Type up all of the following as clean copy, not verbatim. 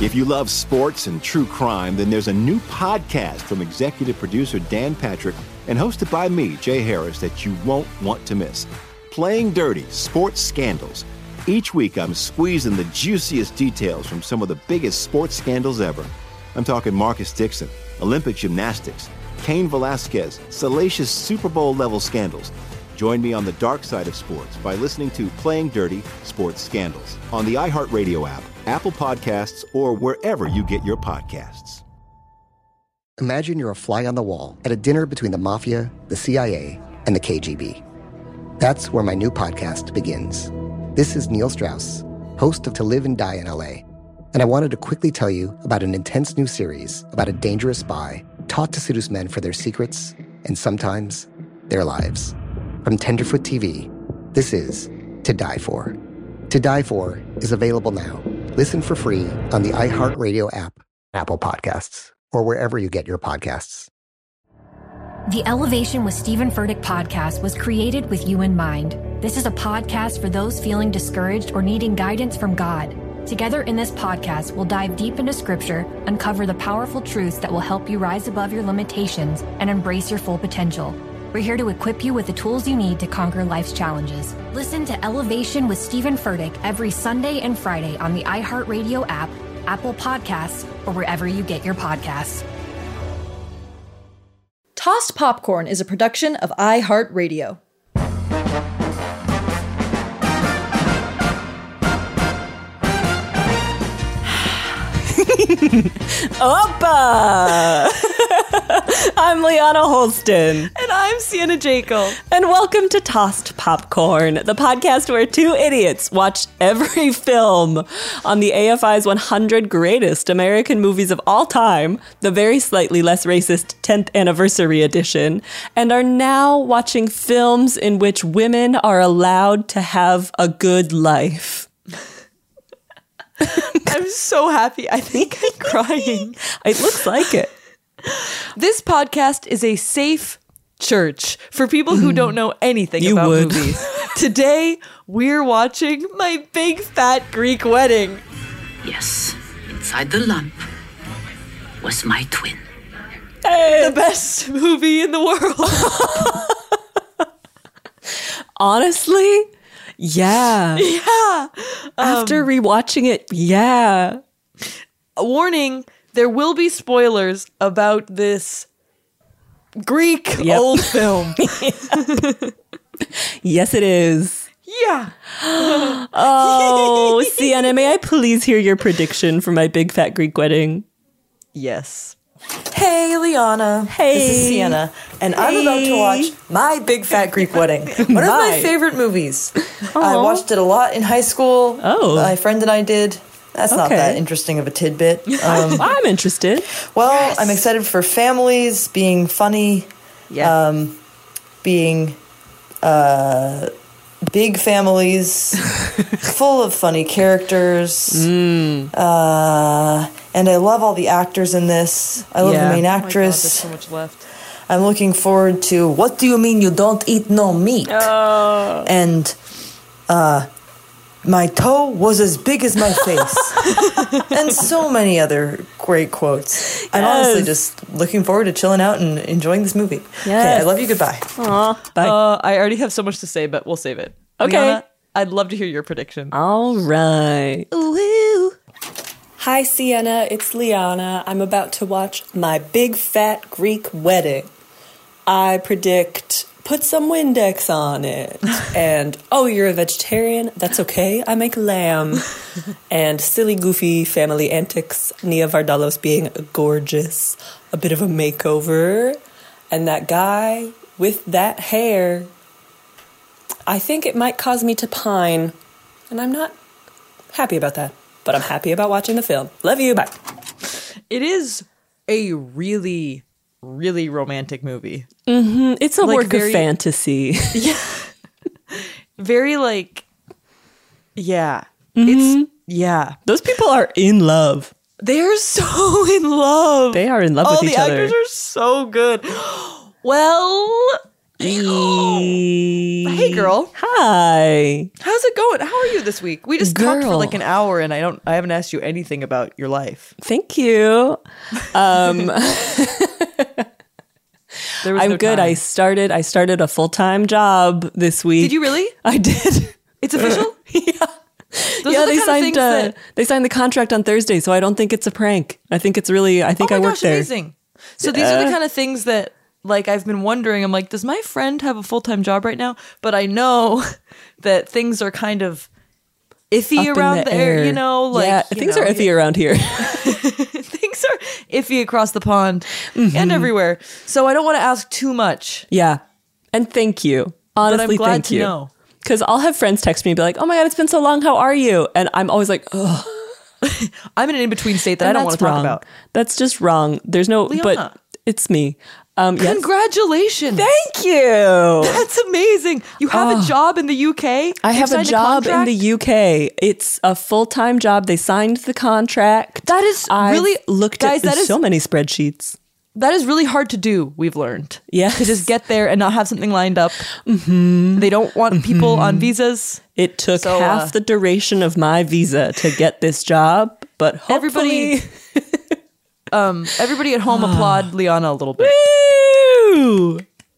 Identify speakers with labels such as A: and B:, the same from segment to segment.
A: If you love sports and true crime, then there's a new podcast from executive producer Dan Patrick and hosted by me, Jay Harris, that you won't want to miss. Playing Dirty: Sports Scandals. Each week, I'm squeezing the juiciest details from some of the biggest sports scandals ever. I'm talking Marcus Dixon, Olympic gymnastics, Cain Velasquez, salacious Super Bowl-level scandals. Join me on the dark side of sports by listening to Playing Dirty: Sports Scandals on the iHeartRadio app, Apple Podcasts, or wherever you get your podcasts.
B: Imagine you're a fly on the wall at a dinner between the Mafia, the CIA, and the KGB. That's where my new podcast begins. This is Neil Strauss, host of To Live and Die in LA, and I wanted to quickly tell you about an intense new series about a dangerous spy taught to seduce men for their secrets and sometimes their lives. From Tenderfoot TV, this is To Die For. To Die For is available now. Listen for free on the iHeartRadio app, Apple Podcasts, or wherever you get your podcasts.
C: The Elevation with Stephen Furtick podcast was created with you in mind. This is a podcast for those feeling discouraged or needing guidance from God. Together in this podcast, we'll dive deep into Scripture, uncover the powerful truths that will help you rise above your limitations and embrace your full potential. We're here to equip you with the tools you need to conquer life's challenges. Listen to Elevation with Stephen Furtick every Sunday and Friday on the iHeartRadio app, Apple Podcasts, or wherever you get your podcasts.
D: Tossed Popcorn is a production of iHeartRadio.
E: Oppa! I'm Liana Holston.
F: And I'm Sienna Jekyll.
E: And welcome to Tossed Popcorn, the podcast where two idiots watch every film on the AFI's 100 Greatest American Movies of All Time, the very slightly less racist 10th Anniversary Edition, and are now watching films in which women are allowed to have a good life.
F: I'm so happy. I think I'm crying.
E: It looks like it.
F: This podcast is a safe church for people who don't know anything about movies. Today, we're watching My Big Fat Greek Wedding.
G: Yes, inside the lump was my twin.
F: Hey. The best movie in the world.
E: Honestly, yeah.
F: Yeah.
E: After rewatching it, yeah.
F: A warning, there will be spoilers about this Greek old film.
E: Yes, it is.
F: Yeah.
E: Oh, Sienna, may I please hear your prediction for My Big Fat Greek Wedding?
F: Yes.
H: Hey, Liana.
E: Hey.
H: This is Sienna, and I'm about to watch My Big Fat Greek Wedding. One of my favorite movies. I watched it a lot in high school.
E: Oh.
H: My friend and I did. That's not that interesting of a tidbit.
E: I'm interested.
H: Well, I'm excited for families being funny.
F: Yeah.
H: Being big families, full of funny characters. And I love all the actors in this. I love the main actress.
F: Oh my God, there's so much left.
H: I'm looking forward to What Do You Mean You Don't Eat No Meat? And my toe was as big as my face. And so many other great quotes. I'm honestly just looking forward to chilling out and enjoying this movie.
E: Yes.
H: Okay, I love you. Goodbye.
E: Aw, bye.
F: I already have so much to say, but we'll save it.
E: Okay.
F: Liana, I'd love to hear your prediction.
E: All right.
F: Ooh.
I: Hi, Sienna. It's Liana. I'm about to watch My Big Fat Greek Wedding. I predict put some Windex on it. And, oh, you're a vegetarian? That's okay. I make lamb. And silly, goofy family antics. Nia Vardalos being gorgeous. A bit of a makeover. And that guy with that hair. I think it might cause me to pine. And I'm not happy about that. But I'm happy about watching the film. Love you. Bye.
F: It is a really, really romantic movie.
E: Mm-hmm. It's a work of fantasy.
F: Yeah. Very yeah.
E: Mm-hmm.
F: It's, yeah.
E: Those people are in love.
F: They're so in love.
E: They are in love with each other.
F: All the actors are so good. Well, Hey, girl.
E: Hi.
F: How's it going? How are you this week? We just talked for like an hour, and I haven't asked you anything about your life.
E: Thank you. I'm good. I started a full-time job this week.
F: Did you really?
E: I did.
F: It's official?
E: Yeah.
F: Those
E: they signed the contract on Thursday, so I don't think it's a prank. I think it's really, I think I work there.
F: Amazing. So these are the kind of things that, like, I've been wondering. I'm like, does my friend have a full-time job right now? But I know that things are kind of iffy
E: Up
F: around there, you know? Like,
E: yeah, things are iffy around here.
F: Things are iffy across the pond and everywhere. So I don't want to ask too much.
E: Yeah. And thank you. Honestly,
F: but I'm glad
E: thank
F: to
E: you.
F: know.
E: Because I'll have friends text me and be like, oh my God, it's been so long. How are you? And I'm always like, ugh.
F: I'm in an in-between state that I don't want to talk about.
E: That's just wrong. There's no,
F: Liana.
E: but it's me. Yes.
F: Congratulations.
E: Thank you.
F: That's amazing. You have a job in the UK?
E: I have a job in the UK. It's a full-time job. They signed the contract.
F: That is really,
E: looked at so many spreadsheets.
F: That is really hard to do, we've learned.
E: Yeah.
F: To just get there and not have something lined up. Mm-hmm. They don't want people on visas.
E: It took half the duration of my visa to get this job, but hopefully...
F: Everybody at home applaud Liana a little bit.
E: Woo!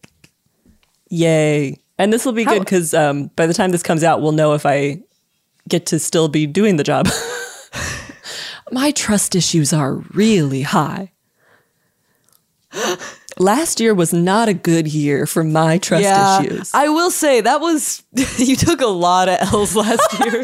E: Yay. And this will be good because by the time this comes out, we'll know if I get to still be doing the job. My trust issues are really high. Last year was not a good year for my trust issues.
F: I will say that was, you took a lot of L's last year.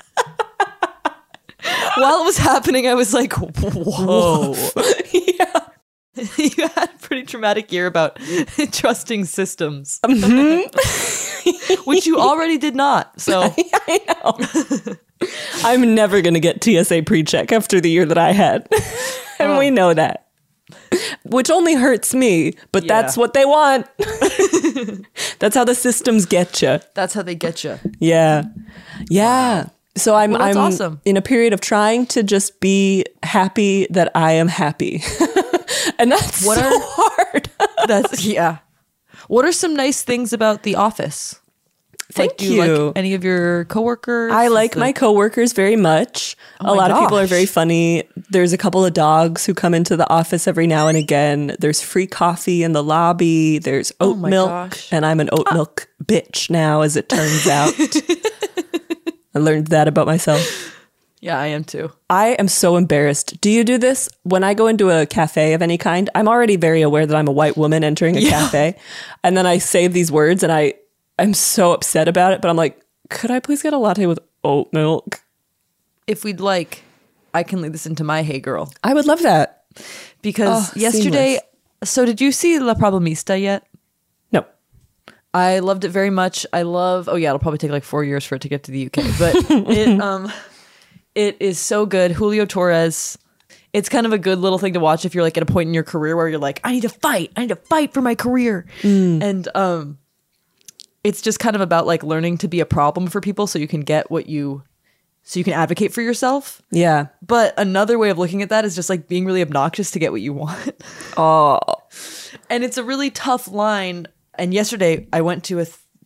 F: While it was happening, I was like, whoa. Yeah. You had a pretty traumatic year about trusting systems. Mm-hmm. Which you already did not. So
E: I know. I'm never going to get TSA pre-check after the year that I had. And we know that. Which only hurts me, but that's what they want. That's how the systems get you.
F: That's how they get you.
E: Yeah. Yeah. So I'm
F: awesome.
E: In a period of trying to just be happy that I am happy. And that's hard.
F: What are some nice things about The Office?
E: Thank you.
F: Do you like any of your coworkers?
E: I like my coworkers very much. A lot of people are very funny. There's a couple of dogs who come into the office every now and again. There's free coffee in the lobby. There's oat milk. And I'm an oat milk bitch now, as it turns out. I learned that about myself.
F: Yeah, I am too.
E: I am so embarrassed. Do you do this? When I go into a cafe of any kind, I'm already very aware that I'm a white woman entering a cafe. And then I say these words and I'm so upset about it, but I'm like, could I please get a latte with oat milk?
F: If we'd like, I can lead this into my Hey Girl.
E: I would love that.
F: Because yesterday, so did you see La Problemista yet?
E: No.
F: I loved it very much. It'll probably take like 4 years for it to get to the UK, but it is so good. Julio Torres. It's kind of a good little thing to watch if you're like at a point in your career where you're like, I need to fight for my career. And it's just kind of about like learning to be a problem for people so you can get so you can advocate for yourself.
E: Yeah.
F: But another way of looking at that is just like being really obnoxious to get what you want.
E: Oh.
F: And it's a really tough line. And yesterday I went to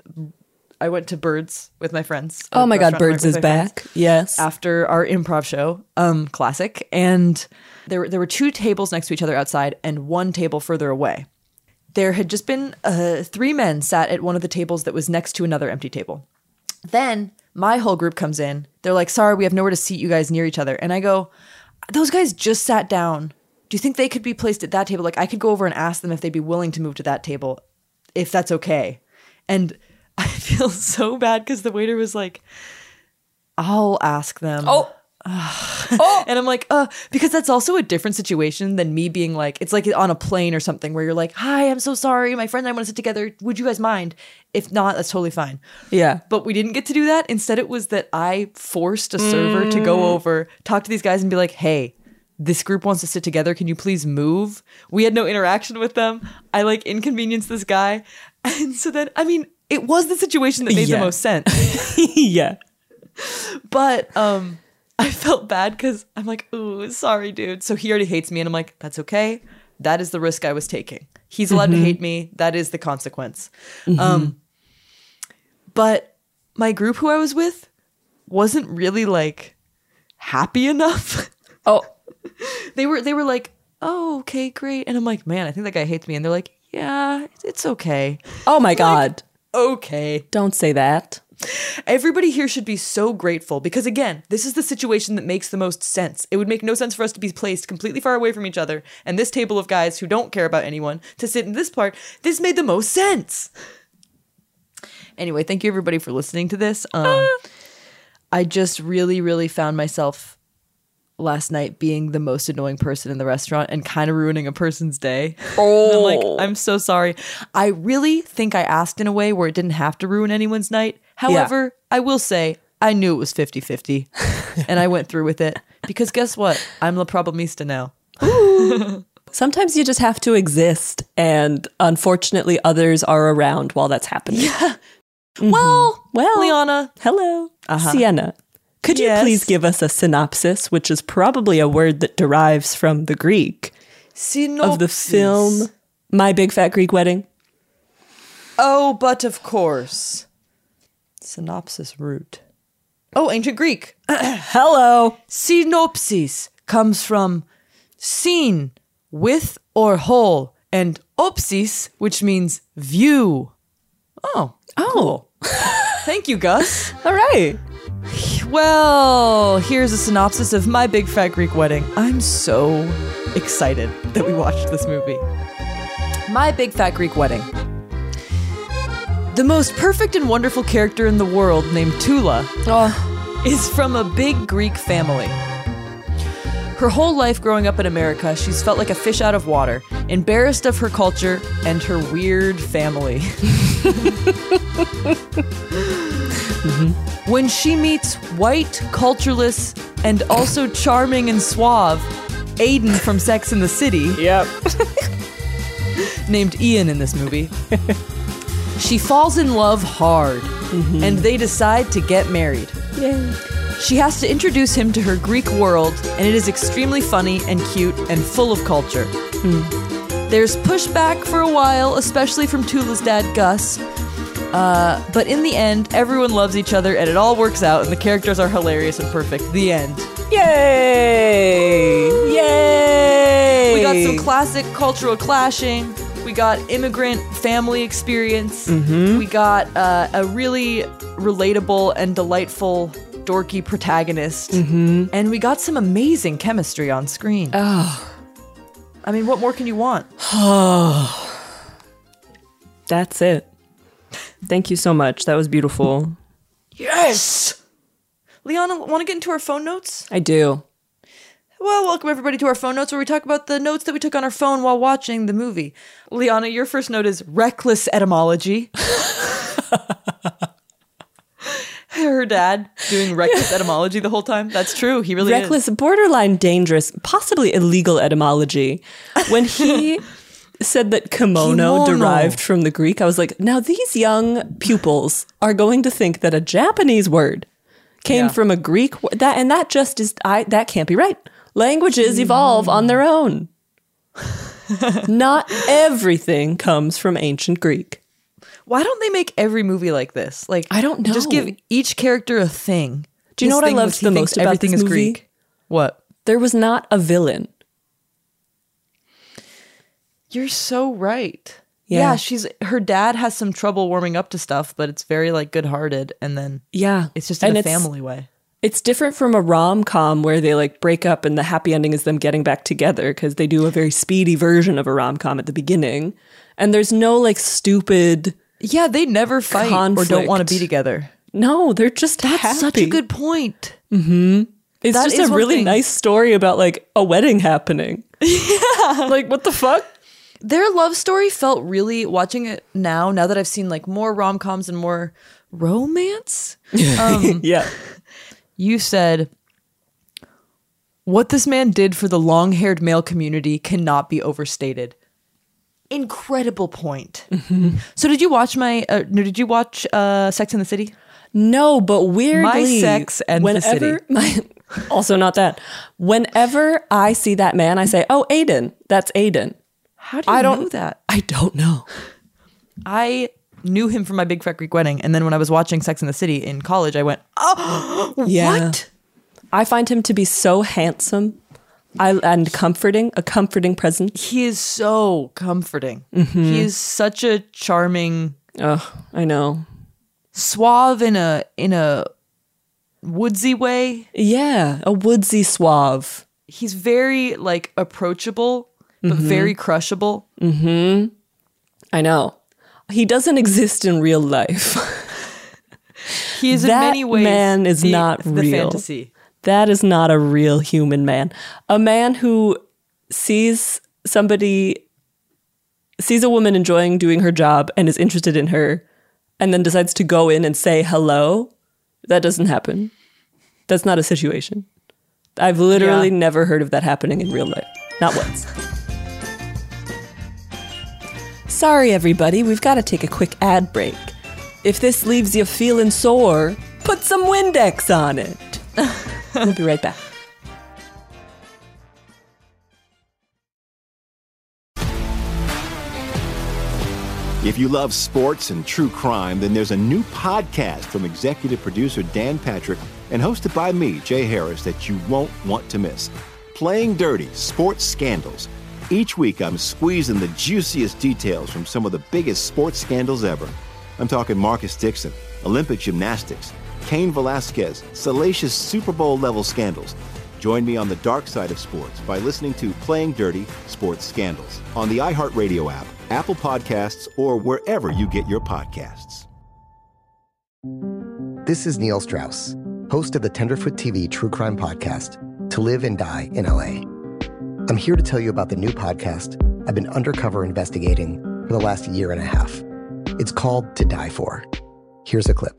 F: Birds with my friends.
E: Oh my God, Birds is back. Yes.
F: After our improv show, classic. And there were two tables next to each other outside and one table further away. There had just been 3 men sat at one of the tables that was next to another empty table. Then my whole group comes in. They're like, sorry, we have nowhere to seat you guys near each other. And I go, those guys just sat down. Do you think they could be placed at that table? Like, I could go over and ask them if they'd be willing to move to that table, if that's okay. And I feel so bad because the waiter was like, I'll ask them. And I'm like, because that's also a different situation than me being like, it's like on a plane or something where you're like, hi, I'm so sorry. My friend and I want to sit together. Would you guys mind? If not, that's totally fine.
E: Yeah.
F: But we didn't get to do that. Instead, it was that I forced a server to go over, talk to these guys and be like, hey, this group wants to sit together. Can you please move? We had no interaction with them. I like inconvenienced this guy. And so then, I mean, it was the situation that made the most sense.
E: Yeah.
F: But I felt bad because I'm like, ooh, sorry, dude. So he already hates me. And I'm like, that's okay. That is the risk I was taking. He's allowed to hate me. That is the consequence. But my group who I was with wasn't really like happy enough.
E: Oh,
F: they were like, oh, okay, great. And I'm like, man, I think that guy hates me. And they're like, yeah, it's okay.
E: oh my God.
F: Okay.
E: Don't say that.
F: Everybody here should be so grateful because, again, this is the situation that makes the most sense. It would make no sense for us to be placed completely far away from each other and this table of guys who don't care about anyone to sit in this part. This made the most sense. Anyway, thank you everybody for listening to this. I just really, really found myself last night being the most annoying person in the restaurant and kind of ruining a person's day. I'm like, I'm so sorry. I really think I asked in a way where it didn't have to ruin anyone's night. However, I will say I knew it was 50-50 and I went through with it because guess what? I'm La Problemista now.
E: Sometimes you just have to exist, and unfortunately others are around while that's happening.
F: Yeah. Well, Liana.
E: Hello. Sienna, could you please give us a synopsis, which is probably a word that derives from the Greek, of the film My Big Fat Greek Wedding?
F: Oh, but of course. Synopsis root. Oh, ancient Greek.
E: Hello.
F: Synopsis comes from syn, with or whole, and opsis, which means view. Oh. Cool. Thank you, Gus.
E: All right.
F: Well, here's a synopsis of My Big Fat Greek Wedding. I'm so excited that we watched this movie. My Big Fat Greek Wedding. The most perfect and wonderful character in the world, named Tula, is from a big Greek family. Her whole life growing up in America, she's felt like a fish out of water, embarrassed of her culture and her weird family. When she meets white, cultureless, and also charming and suave Aiden from Sex and the City, named Ian in this movie, she falls in love hard, and they decide to get married.
E: Yay.
F: She has to introduce him to her Greek world, and it is extremely funny and cute and full of culture. There's pushback for a while, especially from Tula's dad, Gus. But in the end, everyone loves each other, and it all works out, and the characters are hilarious and perfect. The end.
E: Yay! Yay!
F: We got some classic cultural clashing. We got immigrant family experience. We got a really relatable and delightful dorky protagonist. And we got some amazing chemistry on screen.
E: Oh.
F: I mean, what more can you want?
E: That's it. Thank you so much. That was beautiful.
F: Yes! Liana, want to get into our phone notes?
E: I do.
F: Well, welcome everybody to our phone notes where we talk about the notes that we took on our phone while watching the movie. Liana, your first note is reckless etymology. Her dad doing reckless etymology the whole time. That's true. He really
E: reckless, borderline dangerous, possibly illegal etymology. When he said that kimono derived from the Greek, I was like, now these young pupils are going to think that a Japanese word came from a Greek word. That just is, that can't be right. Languages evolve on their own. Not everything comes from ancient Greek.
F: Why don't they make every movie like this? Like,
E: I don't know.
F: Just give each character a thing.
E: Do you know what I loved the most about this movie?
F: Greek. What?
E: There was not a villain.
F: You're so right. Yeah, her dad has some trouble warming up to stuff, but it's very like good-hearted, and then it's just in a family way.
E: It's different from a rom-com where they like break up and the happy ending is them getting back together, because they do a very speedy version of a rom-com at the beginning, and there's no like stupid
F: they never fight
E: conflict.
F: Or don't want to be together.
E: No, they're just
F: That's
E: happy.
F: Such a good point.
E: It's
F: that
E: just a really nice story about like a wedding happening. Yeah. Like, what the fuck?
F: Their love story felt really, watching it now that I've seen like more rom-coms and more romance.
E: Yeah.
F: You said, what this man did for the long-haired male community cannot be overstated. Incredible point. So did you watch Sex and the City?
E: No, but weirdly,
F: My Sex and the City.
E: Also not that. Whenever I see that man, I say, oh, Aiden. That's Aiden.
F: How do you know that?
E: I don't know.
F: I knew him from My Big Fat Greek Wedding. And then when I was watching Sex and the City in college, I went, oh,
E: Yeah.
F: what?
E: I find him to be so handsome and comforting, a comforting presence.
F: He is so comforting. He is such a charming,
E: I know.
F: suave in a woodsy way.
E: Yeah, a woodsy suave.
F: He's very like approachable, but very crushable.
E: I know. He doesn't exist in real life.
F: He is in
E: That
F: many ways
E: man is not
F: the
E: real.
F: fantasy.
E: That is not a real human man. A man who sees a woman enjoying doing her job and is interested in her and then decides to go in and say hello. That doesn't happen. That's not a situation. I've literally never heard of that happening in real life. Not once. Sorry, everybody. We've got to take a quick ad break. If this leaves you feeling sore, put some Windex on it. We'll be right back.
A: If you love sports and true crime, then there's a new podcast from executive producer Dan Patrick and hosted by me, Jay Harris, that you won't want to miss. Playing Dirty: Sports Scandals. Each week, I'm squeezing the juiciest details from some of the biggest sports scandals ever. I'm talking Marcus Dixon, Olympic gymnastics, Cain Velasquez, salacious Super Bowl-level scandals. Join me on the dark side of sports by listening to Playing Dirty: Sports Scandals on the iHeartRadio app, Apple Podcasts, or wherever you get your podcasts.
B: This is Neil Strauss, host of the Tenderfoot TV true crime podcast, To Live and Die in LA. I'm here to tell you about the new podcast I've been undercover investigating for the last year and a half. It's called To Die For. Here's a clip.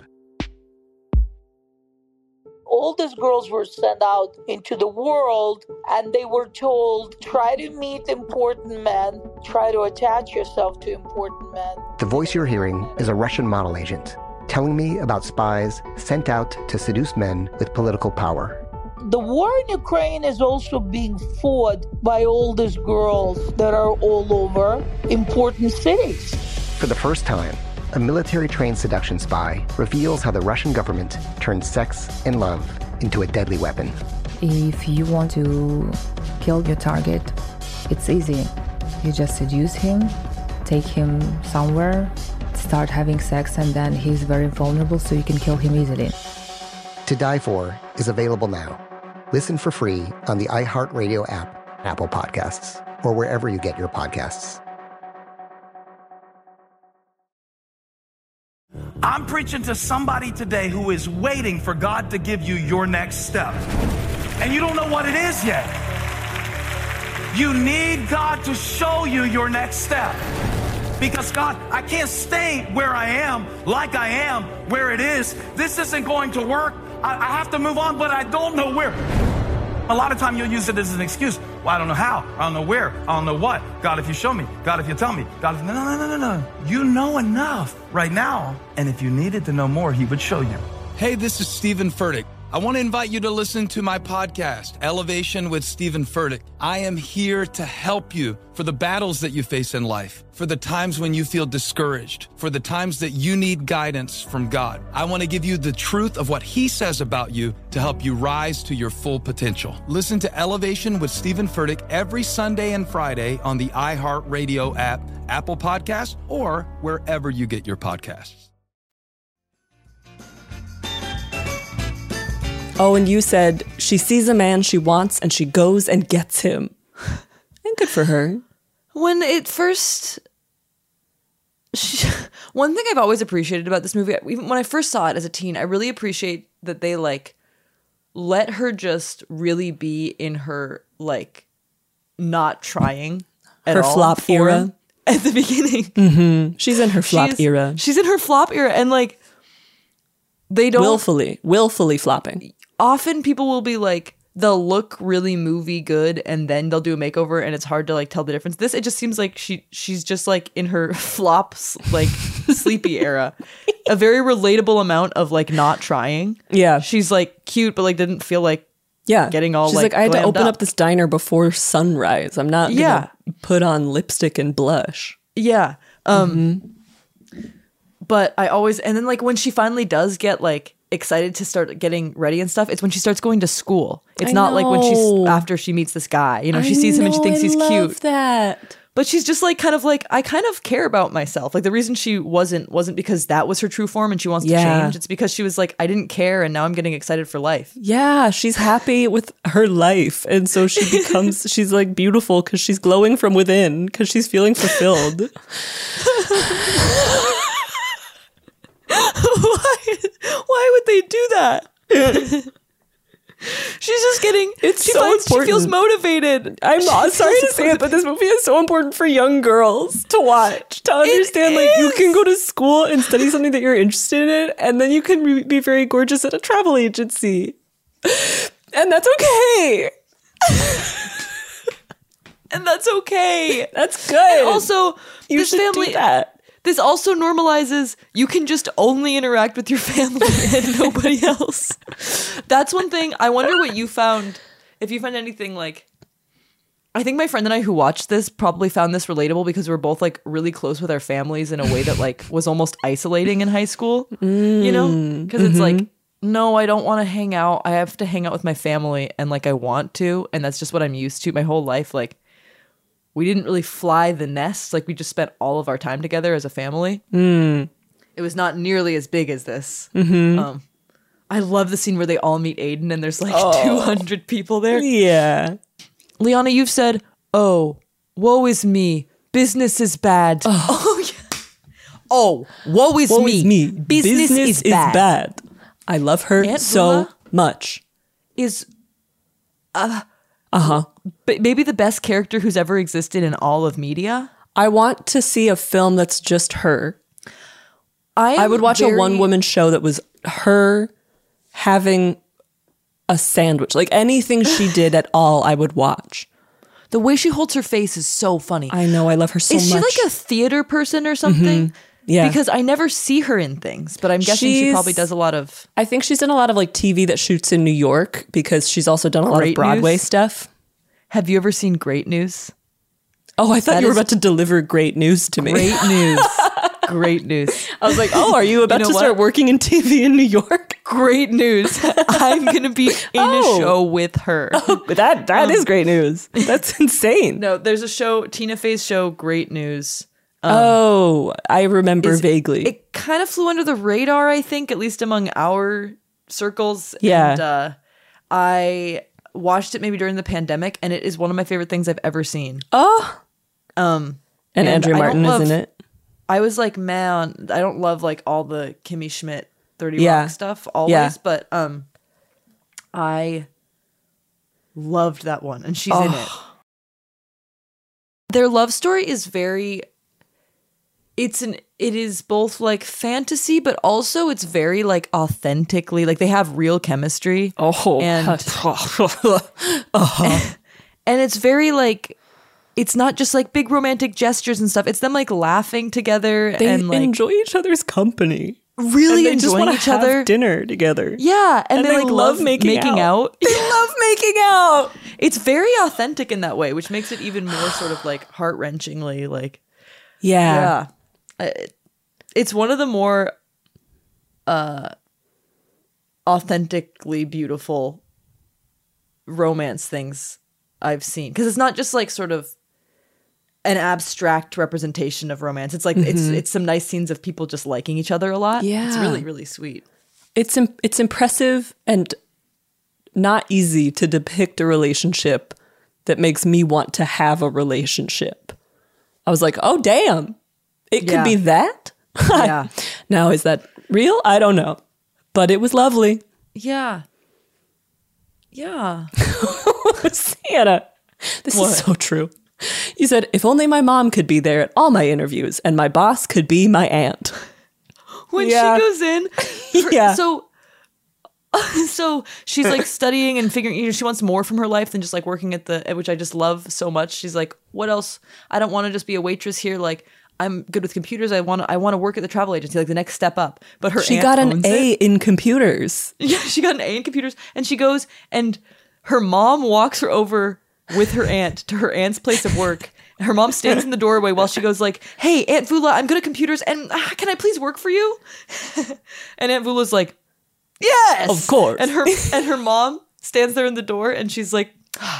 J: All these girls were sent out into the world and they were told, try to meet important men, try to attach yourself to important men.
B: The voice you're hearing is a Russian model agent telling me about spies sent out to seduce men with political power.
J: The war in Ukraine is also being fought by all these girls that are all over important cities.
B: For the first time, a military-trained seduction spy reveals how the Russian government turned sex and love into a deadly weapon.
K: If you want to kill your target, it's easy. You just seduce him, take him somewhere, start having sex, and then he's very vulnerable, so you can kill him easily.
B: To Die For is available now. Listen for free on the iHeartRadio app, Apple Podcasts, or wherever you get your podcasts.
L: I'm preaching to somebody today who is waiting for God to give you your next step. And you don't know what it is yet. You need God to show you your next step. Because God, I can't stay where I am, like I am, where it is. This isn't going to work. I have to move on, but I don't know where. A lot of time you'll use it as an excuse. Well, I don't know how. I don't know where. I don't know what. God, if you show me. God, if you tell me. God, if... No. You know enough right now. And if you needed to know more, he would show you.
M: Hey, this is Stephen Furtick. I want to invite you to listen to my podcast, Elevation with Stephen Furtick. I am here to help you for the battles that you face in life, for the times when you feel discouraged, for the times that you need guidance from God. I want to give you the truth of what he says about you to help you rise to your full potential. Listen to Elevation with Stephen Furtick every Sunday and Friday on the iHeartRadio app, Apple Podcasts, or wherever you get your podcasts.
E: Oh, and you said she sees a man she wants and she goes and gets him. And good for her.
F: When it first... One thing I've always appreciated about this movie, even when I first saw it as a teen, I really appreciate that they, like, let her just really be in her, like, not trying at
E: her
F: all
E: flop era.
F: At the beginning.
E: Mm-hmm. She's in her flop era.
F: She's in her flop era, and, like, they don't...
E: Willfully flopping.
F: Often people will be like, they'll look really movie good and then they'll do a makeover and it's hard to like tell the difference. This, it just seems like she's just like in her flops, like sleepy era. A very relatable amount of like not trying.
E: Yeah.
F: She's like cute, but like didn't feel like getting all
E: She's like, I had to
F: glammed
E: open up this diner before sunrise. I'm not gonna put on lipstick and blush.
F: Yeah. But I always, and then like when she finally does get like excited to start getting ready and stuff, it's when she starts going to school. It's not like when after she meets this guy, you know, she sees him and she thinks he's cute.
E: That.
F: But she's just like kind of like, I kind of care about myself. Like the reason she wasn't because that was her true form and she wants to change. It's because she was like, I didn't care and now I'm getting excited for life.
E: Yeah, she's happy with her life. And so she becomes, she's like beautiful because she's glowing from within because she's feeling fulfilled.
F: Why would they do that? She's just getting, she feels motivated.
E: I'm sorry to say it, but this movie is so important for young girls to watch, to understand like you can go to school and study something that you're interested in, and then you can be very gorgeous at a travel agency. And that's okay.
F: And that's okay.
E: That's good.
F: And also,
E: you
F: this
E: should
F: family,
E: do that.
F: This also normalizes you can just only interact with your family and nobody else. That's one thing. I wonder what you found. If you found anything like, I think my friend and I who watched this probably found this relatable because we're both like really close with our families in a way that like was almost isolating in high school, you know? Because it's like, no, I don't want to hang out. I have to hang out with my family and like I want to. And that's just what I'm used to my whole life. Like, we didn't really fly the nest. Like, we just spent all of our time together as a family. It was not nearly as big as this. I love the scene where they all meet Aiden and there's like 200 people there.
E: Yeah.
F: Liana, you've said, oh, woe is me. Business is bad. Oh, yeah. Oh, woe is me. Business is bad.
E: I love her
F: Aunt
E: so
F: Bula
E: much.
F: Is... maybe the best character who's ever existed in all of media.
E: I want to see a film that's just her. I would watch a one-woman show that was her having a sandwich. Like anything she did at all, I would watch.
F: The way she holds her face is so funny.
E: I know. I love her so much.
F: Is she like a theater person or something?
E: Yeah.
F: Because I never see her in things, but I'm guessing she probably does a lot of...
E: I think she's done a lot of like TV that shoots in New York because she's also done a lot of Broadway stuff.
F: Have you ever seen Great News?
E: Oh, I thought you were about to deliver great news to me.
F: Great news. Great news.
E: I was like, oh, are you about to start working in TV in New York?
F: Great news. I'm going to be in a show with her.
E: That is great news. That's insane.
F: No, there's a show, Tina Fey's show, Great News.
E: I remember vaguely.
F: It kind of flew under the radar, I think, at least among our circles.
E: Yeah.
F: And I watched it maybe during the pandemic, and it is one of my favorite things I've ever seen.
E: Oh. And Andrea Martin is in it.
F: I was like, man, I don't love like all the Kimmy Schmidt 30 Rock stuff always, but I loved that one, and she's in it. Their love story is very... It is both like fantasy, but also it's very like authentically, like they have real chemistry. And and it's very like, it's not just like big romantic gestures and stuff. It's them like laughing together and like
E: enjoy each other's company.
F: Really
E: and they
F: enjoying
E: just
F: each other.
E: Have dinner together.
F: Yeah, and they like love making out.
E: They love making out.
F: It's very authentic in that way, which makes it even more sort of like heart-wrenchingly like
E: yeah.
F: It's one of the more authentically beautiful romance things I've seen, because it's not just like sort of an abstract representation of romance. It's like it's some nice scenes of people just liking each other a lot.
E: Yeah,
F: it's really, really sweet.
E: It's impressive and not easy to depict a relationship that makes me want to have a relationship. I was like, oh damn, it could be that.
F: Yeah.
E: Now, is that real? I don't know, but it was lovely.
F: Yeah. Yeah.
E: Sienna, this is so true. You said, if only my mom could be there at all my interviews and my boss could be my aunt.
F: When she goes in.
E: Yeah.
F: So she's like studying and figuring, you know, she wants more from her life than just like working at which I just love so much. She's like, what else? I don't want to just be a waitress here. Like, I'm good with computers. I want to work at the travel agency, like the next step up. But she
E: got an A in computers.
F: Yeah, she got an A in computers, and she goes, and Her mom walks her over with her aunt to her aunt's place of work. Her mom stands in the doorway while she goes like, "Hey, Aunt Vula, I'm good at computers, and can I please work for you?" And Aunt Vula's like, "Yes,
E: of course."
F: And her mom stands there in the door, and she's like,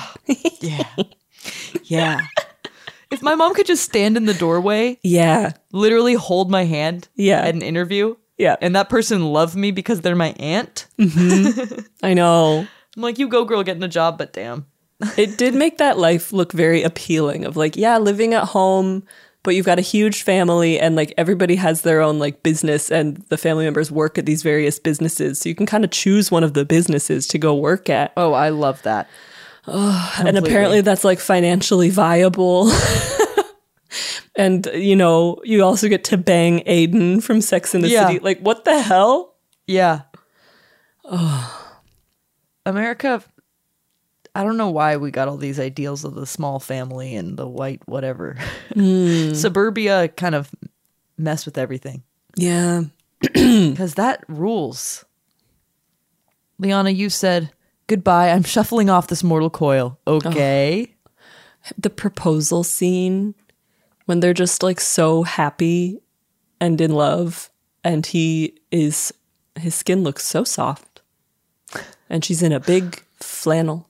F: "Yeah." If my mom could just stand in the doorway, literally hold my hand, at an interview, and that person loved me because they're my aunt,
E: I know.
F: I'm like, you go, girl, getting a job, but damn.
E: It did make that life look very appealing of like, living at home, but you've got a huge family and like everybody has their own like business and the family members work at these various businesses. So you can kind of choose one of the businesses to go work at.
F: Oh, I love that.
E: And apparently that's like financially viable. And, you also get to bang Aiden from Sex and the City. Like, what the hell?
F: Yeah. Oh. America, I don't know why we got all these ideals of the small family and the white whatever. Suburbia kind of mess with everything.
E: Yeah.
F: Because that rules. Liana, you said, "Goodbye, I'm shuffling off this mortal coil." Okay.
E: The proposal scene when they're just like so happy and in love and his skin looks so soft and she's in a big flannel.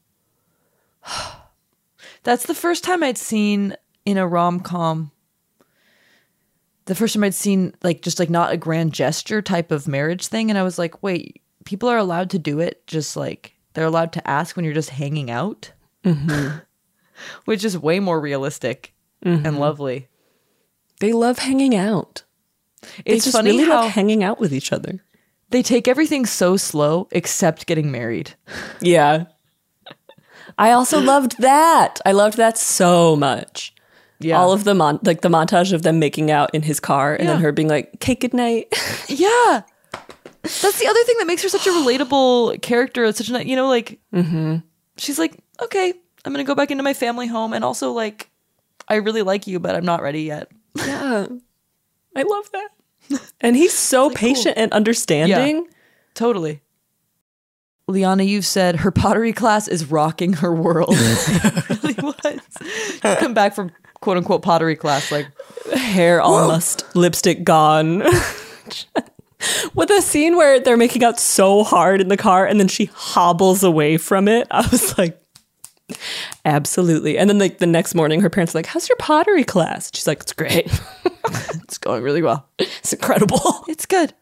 F: That's the first time I'd seen in a rom-com, the first time I'd seen like just like not a grand gesture type of marriage thing. And I was like, wait, people are allowed to do it, just like they're allowed to ask when you're just hanging out, which is way more realistic and lovely.
E: They love hanging out.
F: It's
E: just
F: funny
E: really
F: how
E: love hanging out with each other.
F: They take everything so slow except getting married.
E: Yeah. I also loved that. I loved that so much.
F: Yeah.
E: All of the the montage of them making out in his car and then her being like, "Okay, good night."
F: Yeah. That's the other thing that makes her such a relatable character. It's such a, she's like, "Okay, I'm going to go back into my family home. And also like, I really like you, but I'm not ready yet."
E: Yeah. I love that. And he's so patient and understanding.
F: Yeah, totally. Liana, you've said her pottery class is rocking her world. It really was. You come back from quote unquote pottery class, like
E: hair almost, lipstick gone. With a scene where they're making out so hard in the car and then she hobbles away from it. I was like, absolutely. And then like the next morning, her parents are like, "How's your pottery class?" She's like, "It's great."
F: It's going really well.
E: It's incredible.
F: It's good.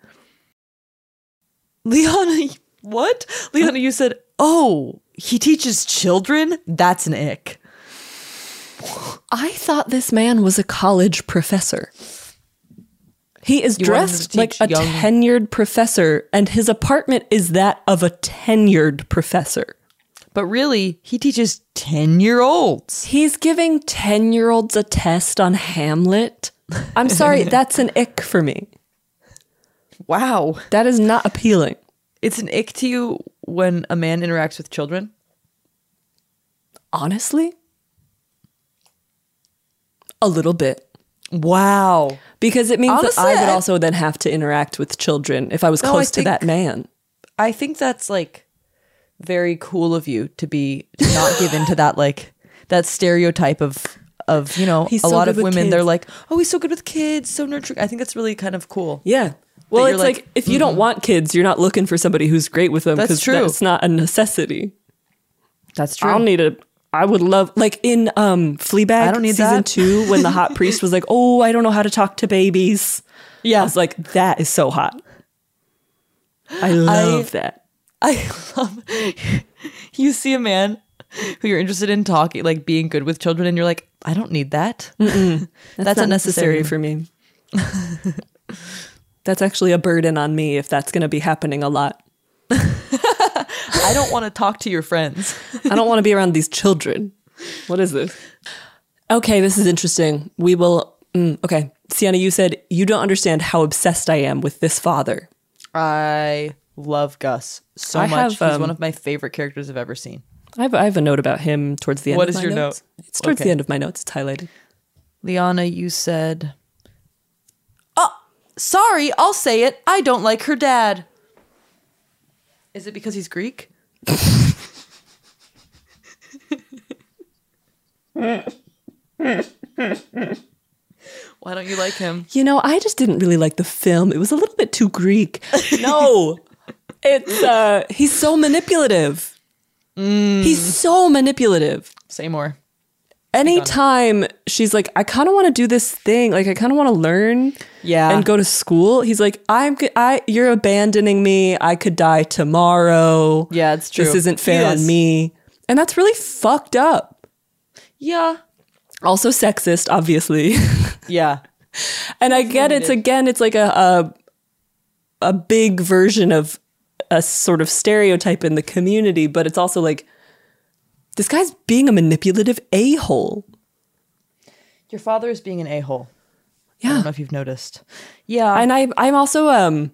F: Liana, what? Liana, you said, "Oh, he teaches children? That's an ick."
E: I thought this man was a college professor. He is dressed like a tenured professor, and his apartment is that of a tenured professor.
F: But really, he teaches 10-year-olds.
E: He's giving 10-year-olds a test on Hamlet. I'm sorry, that's an ick for me.
F: Wow.
E: That is not appealing.
F: It's an ick to you when a man interacts with children?
E: Honestly? A little bit.
F: Wow.
E: Because it means that I would also then have to interact with children if I was close to that man.
F: I think that's like very cool of you to not give into that like that stereotype of he's a lot of women, they're like, "Oh, he's so good with kids, so nurturing." I think that's really kind of cool.
E: Yeah. Well, it's like if you don't want kids, you're not looking for somebody who's great with them.
F: That's true.
E: That's not a necessity.
F: That's true.
E: I would love, like in Fleabag
F: I don't need
E: season 2, when the hot priest was like, "Oh, I don't know how to talk to babies."
F: Yeah.
E: I was like, that is so hot. I love that.
F: I love you see a man who you're interested in talking, like being good with children, and you're like, "I don't need that."
E: That's not necessary for me. That's actually a burden on me if that's going to be happening a lot.
F: I don't want to talk to your friends.
E: I don't want to be around these children. What is this? Okay, this is interesting. We will... okay. Sienna, you said you don't understand how obsessed I am with this father.
F: I love Gus so much. He's one of my favorite characters I've ever seen.
E: I have a note about him towards the end of my notes.
F: What is your note?
E: It's towards the end of my notes. It's highlighted.
F: Liana, you said... "Oh, sorry, I'll say it. I don't like her dad." Is it because he's Greek? you like him?
E: You know, I just didn't really like the film. It was a little bit too Greek. No, it's he's so manipulative. He's so manipulative.
F: Say more.
E: Anytime she's like, I kind of want to do this thing. Like, I kind of want to learn and go to school. He's like, you're abandoning me. I could die tomorrow.
F: Yeah, it's true.
E: This isn't fair on me. And that's really fucked up.
F: Yeah.
E: Also sexist, obviously.
F: Yeah.
E: And I get it. It's like a big version of a sort of stereotype in the community, but it's also like, this guy's being a manipulative a-hole.
F: Your father is being an a-hole.
E: Yeah.
F: I don't know if you've noticed. Yeah.
E: And I'm also,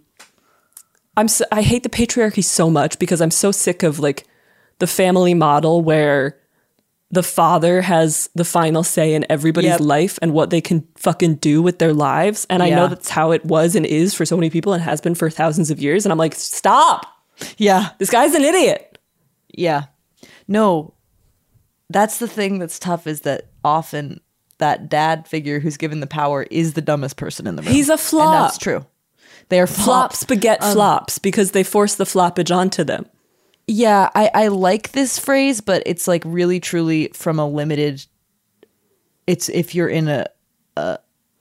E: I hate the patriarchy so much because I'm so sick of like the family model where the father has the final say in everybody's life and what they can fucking do with their lives. And I know that's how it was and is for so many people and has been for thousands of years. And I'm like, stop.
F: Yeah.
E: This guy's an idiot.
F: Yeah. No. That's the thing that's tough, is that often that dad figure who's given the power is the dumbest person in the room.
E: He's a flop.
F: And that's true. They are
E: flops beget flops because they force the floppage onto them.
F: Yeah, I like this phrase, but it's like really truly from a limited, it's if you're in a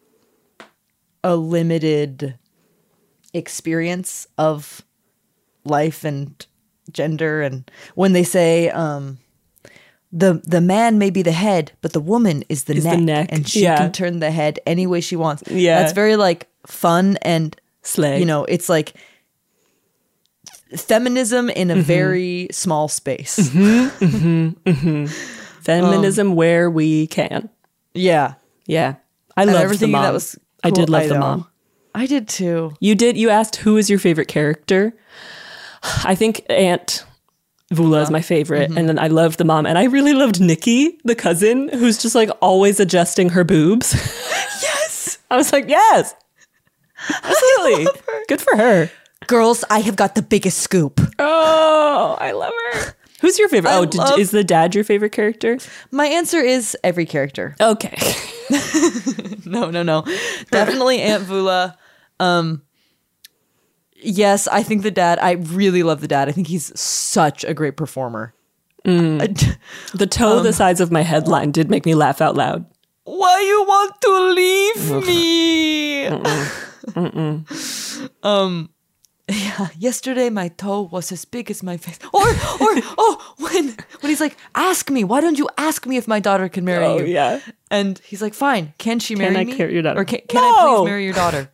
F: limited experience of life and gender, and when they say the man may be the head, but the woman is the neck, and she can turn the head any way she wants.
E: Yeah.
F: That's very like fun and
E: slay.
F: You know, it's like feminism in a very small space.
E: Feminism where we can.
F: Yeah.
E: Yeah. I loved the mom.
F: That was cool.
E: I did love the mom.
F: I did too.
E: You did. You asked who is your favorite character. I think Aunt Vula is my favorite. And then I loved the mom. And I really loved Nikki, the cousin, who's just like always adjusting her boobs.
F: Yes.
E: I was like, yes. Absolutely. Good for her.
F: Girls, I have got the biggest scoop.
E: Oh, I love her. Who's your favorite? Is the dad your favorite character?
F: My answer is every character.
E: Okay.
F: No. Definitely Aunt Vula. Yes, I think the dad, I really love the dad. I think he's such a great performer.
E: The toe the size of my headline did make me laugh out loud.
F: Why you want to leave me? Yeah, yesterday my toe was as big as my face. Or when he's like, ask me, why don't you ask me if my daughter can marry you?
E: Oh, yeah.
F: And he's like, fine, can she marry me?
E: Can I carry your daughter?
F: Or can I please marry your daughter?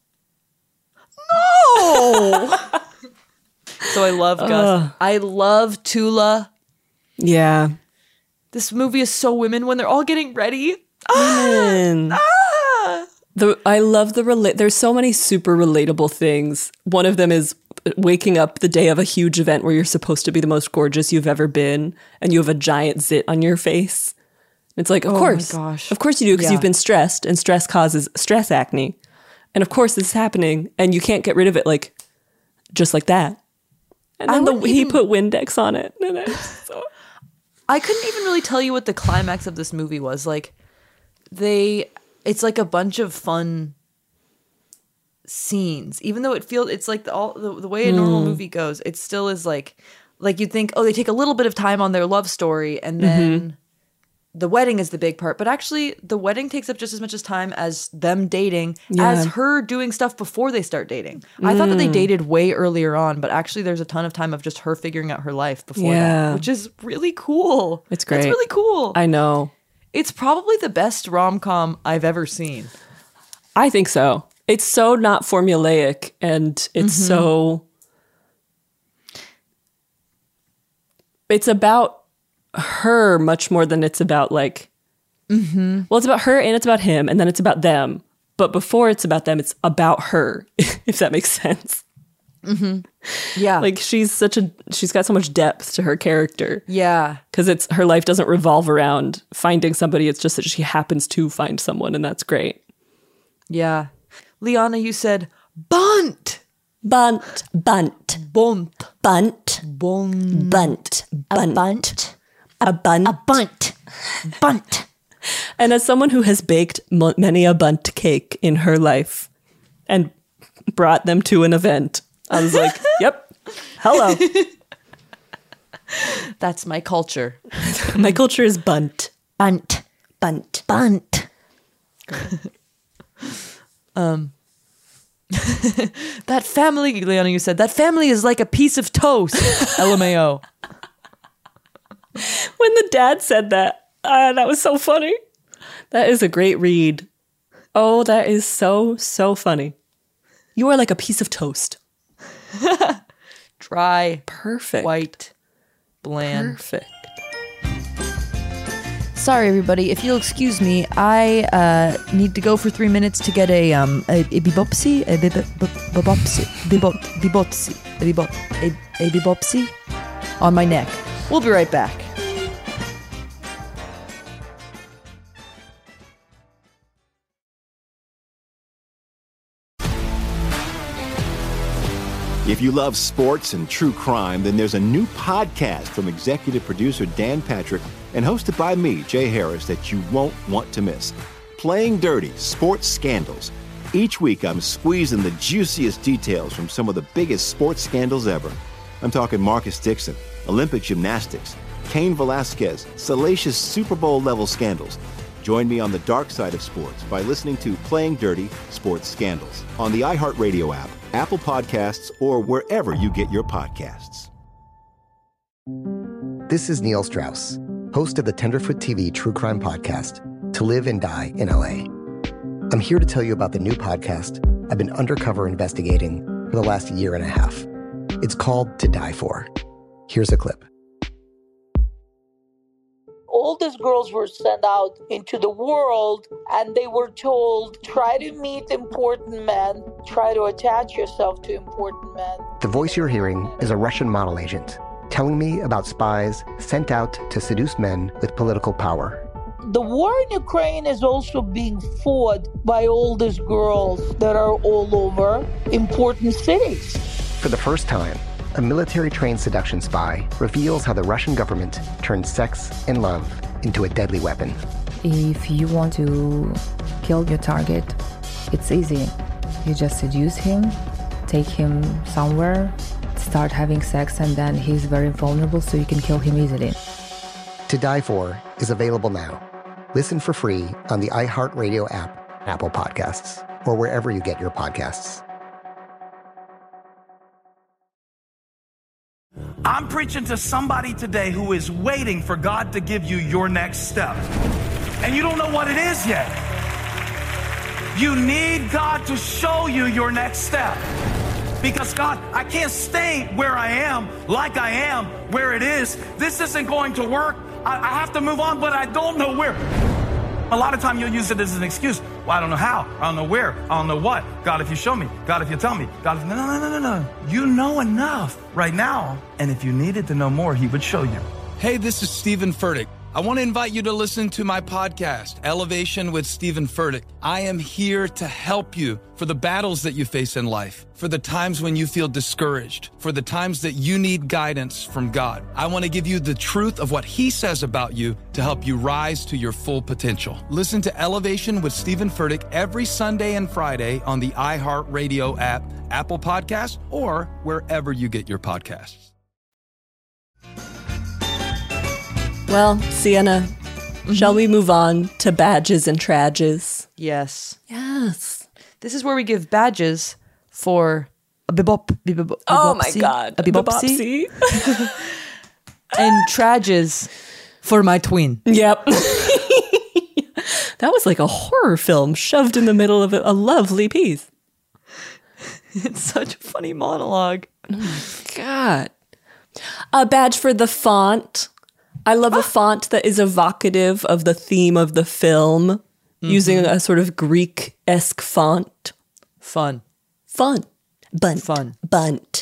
F: No! So I love Gus. I love Tula.
E: Yeah.
F: This movie is so women when they're all getting ready.
E: Women. I love there's so many super relatable things. One of them is waking up the day of a huge event where you're supposed to be the most gorgeous you've ever been, and you have a giant zit on your face. It's like, of course you do, because you've been stressed, and stress causes stress acne. And of course this is happening, and you can't get rid of it like just like that. And then he put Windex on it. And
F: I couldn't even really tell you what the climax of this movie was. Like, it's like a bunch of fun scenes, even though it's like the way a normal movie goes. It still is like you'd think, they take a little bit of time on their love story, and then the wedding is the big part. But actually, the wedding takes up just as much as time as them dating, as her doing stuff before they start dating. I thought that they dated way earlier on, but actually, there's a ton of time of just her figuring out her life before that, which is really cool.
E: It's great.
F: It's really cool.
E: I know.
F: It's probably the best rom-com I've ever seen.
E: I think so. It's so not formulaic, and it's so... It's about her much more than it's about like... Well, it's about her and it's about him, and then it's about them. But before it's about them, it's about her, if that makes sense. Yeah. Like she's got so much depth to her character.
F: Yeah.
E: Because her life doesn't revolve around finding somebody. It's just that she happens to find someone, and that's great.
F: Yeah. Liana, you said bunt.
E: Bunt.
F: Bunt.
E: Bunt.
F: Bunt.
E: Bunt. Bunt.
F: A bunt.
E: A bunt.
F: A bunt. Bunt.
E: And as someone who has baked many a bundt cake in her life and brought them to an event, I was like, yep, hello.
F: That's my culture.
E: My culture is bundt.
F: Bundt.
E: Bundt.
F: Bundt. That family, Leona, you said, that family is like a piece of toast. LMAO.
E: When the dad said that, that was so funny. That is a great read. Oh, that is so, so funny. You are like a piece of toast.
F: Dry.
E: Perfect.
F: White. Bland.
E: Perfect.
F: Sorry, everybody. If you'll excuse me, I need to go for 3 minutes to get a bibopsy on my neck. We'll be right back.
A: If you love sports and true crime, then there's a new podcast from executive producer Dan Patrick and hosted by me, Jay Harris, that you won't want to miss. Playing Dirty: Sports Scandals. Each week, I'm squeezing the juiciest details from some of the biggest sports scandals ever. I'm talking Marcus Dixon, Olympic gymnastics, Cain Velasquez, salacious Super Bowl-level scandals. Join me on the dark side of sports by listening to Playing Dirty: Sports Scandals on the iHeartRadio app, Apple Podcasts, or wherever you get your podcasts.
B: This is Neil Strauss, host of the Tenderfoot TV true crime podcast, To Live and Die in LA. I'm here to tell you about the new podcast I've been undercover investigating for the last year and a half. It's called To Die For. Here's a clip.
J: All these girls were sent out into the world and they were told, try to meet important men, try to attach yourself to important men.
B: The voice you're hearing is a Russian model agent telling me about spies sent out to seduce men with political power.
J: The war in Ukraine is also being fought by all these girls that are all over important cities.
B: For the first time, a military-trained seduction spy reveals how the Russian government turned sex and love into a deadly weapon.
K: If you want to kill your target, it's easy. You just seduce him, take him somewhere, start having sex, and then he's very vulnerable, so you can kill him easily.
B: To Die For is available now. Listen for free on the iHeartRadio app, Apple Podcasts, or wherever you get your podcasts.
L: I'm preaching to somebody today who is waiting for God to give you your next step. And you don't know what it is yet. You need God to show you your next step. Because God, I can't stay where I am, like I am, where it is. This isn't going to work. I have to move on, but I don't know where. A lot of time you'll use it as an excuse. Well, I don't know how. I don't know where. I don't know what. God, if you show me. God, if you tell me. God, if... No. You know enough right now. And if you needed to know more, he would show you.
M: Hey, this is Stephen Furtick. I want to invite you to listen to my podcast, Elevation with Stephen Furtick. I am here to help you for the battles that you face in life, for the times when you feel discouraged, for the times that you need guidance from God. I want to give you the truth of what he says about you to help you rise to your full potential. Listen to Elevation with Stephen Furtick every Sunday and Friday on the iHeartRadio app, Apple Podcasts, or wherever you get your podcasts.
E: Well, Sienna, shall we move on to badges and trages?
F: Yes.
E: Yes.
F: This is where we give badges for a bibopsy.
E: Oh my God.
F: A bibopsy. And trages for my twin.
E: Yep. That was like a horror film shoved in the middle of a lovely piece.
F: It's such a funny monologue.
E: Oh my God. A badge for the font. I love a font that is evocative of the theme of the film, using a sort of Greek-esque font.
F: Fun.
E: Bunt.
F: Fun.
E: Bunt.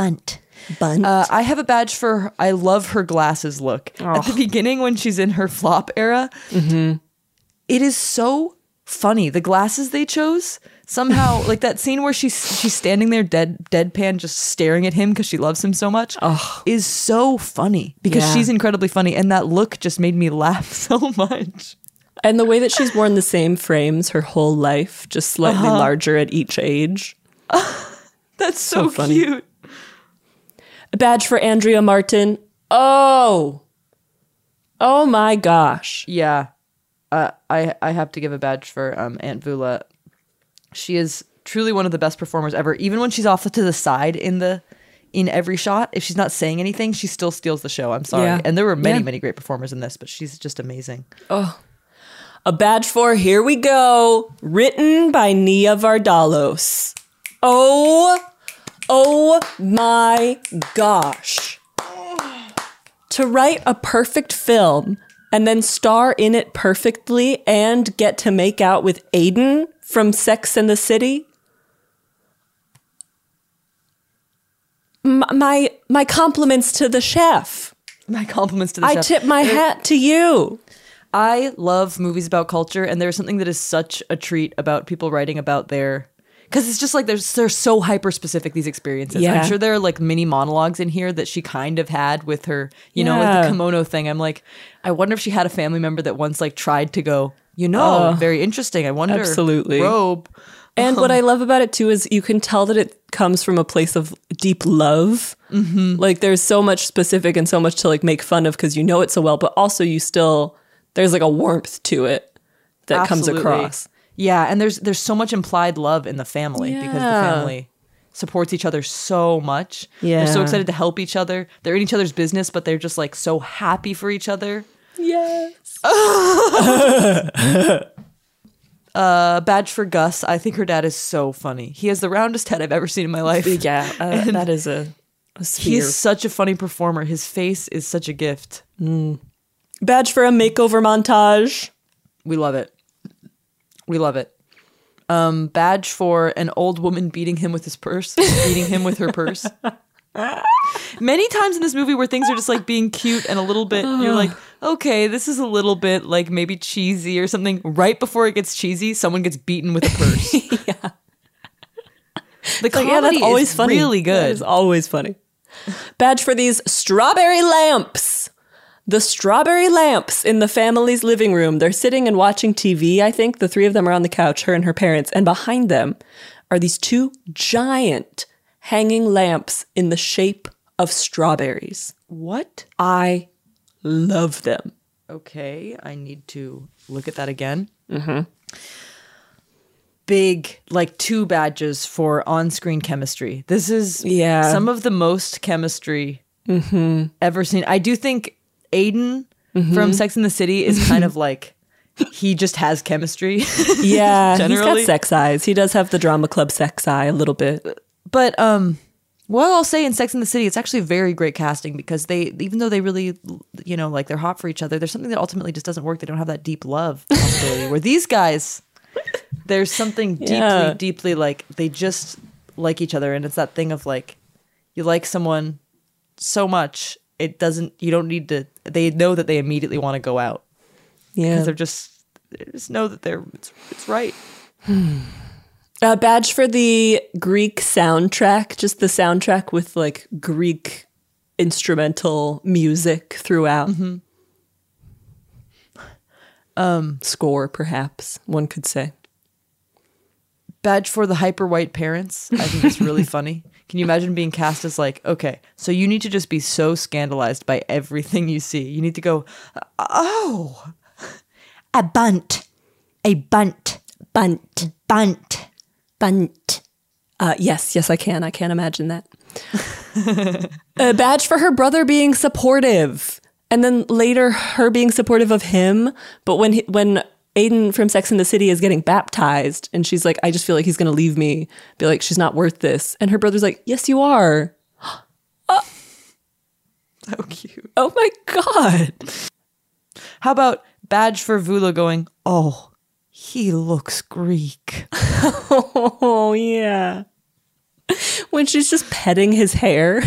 F: I have a badge for I love her glasses look. At the beginning when she's in her flop era, it is so funny. The glasses they chose, somehow, like that scene where she's standing there deadpan just staring at him because she loves him so much, is so funny because she's incredibly funny, and that look just made me laugh so much.
E: And the way that she's worn the same frames her whole life, just slightly larger at each age.
F: That's so
E: funny.
F: cute.
E: A badge for Andrea Martin. Oh my gosh.
F: Yeah. I have to give a badge for Aunt Vula. She is truly one of the best performers ever. Even when she's off to the side in every shot, if she's not saying anything, she still steals the show. I'm sorry.
E: Yeah.
F: And there were many great performers in this, but she's just amazing.
E: Oh. A badge for Here We Go, written by Nia Vardalos. Oh my gosh. To write a perfect film and then star in it perfectly and get to make out with Aiden from Sex and the City. My compliments to the chef.
F: My compliments to the chef.
E: I tip my hat to you.
F: I love movies about culture, and there's something that is such a treat about people writing about their... Because it's just like they're so hyper-specific, these experiences.
E: Yeah.
F: I'm sure there are like mini monologues in here that she kind of had with her, with the kimono thing. I'm like, I wonder if she had a family member that once like tried to go, very interesting. I wonder.
E: Absolutely.
F: Robe.
E: And what I love about it too is you can tell that it comes from a place of deep love. Mm-hmm. Like there's so much specific and so much to like make fun of because you know it so well, but also there's like a warmth to it that comes across.
F: Yeah, and there's so much implied love in the family because the family supports each other so much.
E: Yeah.
F: They're so excited to help each other. They're in each other's business, but they're just like so happy for each other.
E: Yes.
F: Badge for Gus. I think her dad is so funny. He has the roundest head I've ever seen in my life.
E: Yeah, that is a sphere.
F: He's such a funny performer. His face is such a gift.
E: Badge for a makeover montage.
F: We love it. We love it. Badge for an old woman beating him with his purse, beating him with her purse. Many times in this movie where things are just like being cute and a little bit, you're like, okay, this is a little bit like maybe cheesy or something. Right before it gets cheesy, someone gets beaten with a purse.
E: Yeah.
F: The comedy
E: that's always
F: is
E: funny.
F: really good.
E: It's always funny. Badge for these strawberry lamps. The strawberry lamps in the family's living room. They're sitting and watching TV, I think. The three of them are on the couch, her and her parents. And behind them are these two giant hanging lamps in the shape of strawberries.
F: What?
E: I love them.
F: Okay, I need to look at that again.
E: Mm-hmm.
F: Big, like 2 badges for on-screen chemistry. This is some of the most chemistry ever seen. I do think Aiden from Sex and the City is kind of like, he just has chemistry.
E: Yeah,
F: generally.
E: he's got sex eyes. He does have the drama club sex eye a little bit.
F: But well, I'll say in Sex and the City, it's actually very great casting because even though they really, like they're hot for each other, there's something that ultimately just doesn't work. They don't have that deep love possibility. Where these guys, there's something deeply like they just like each other, and it's that thing of like you like someone so much. You don't need to, they know that they immediately want to go out.
E: Yeah.
F: Because they just know that it's right.
E: A badge for the Greek soundtrack, just the soundtrack with like Greek instrumental music throughout. Score, perhaps, one could say.
F: Badge for the hyper white parents. I think it's really funny. Can you imagine being cast as like, okay, so you need to just be so scandalized by everything you see. You need to go, oh, a bunt.
E: Yes, I can. I can't imagine that. A badge for her brother being supportive. And then later her being supportive of him. But when Aiden from Sex and the City is getting baptized and she's like, I just feel like he's going to leave me. Be like, she's not worth this. And her brother's like, yes, you are.
F: So cute.
E: Oh my God.
F: How about badge for Vula going, oh, he looks Greek.
E: Oh, yeah. When she's just petting his hair.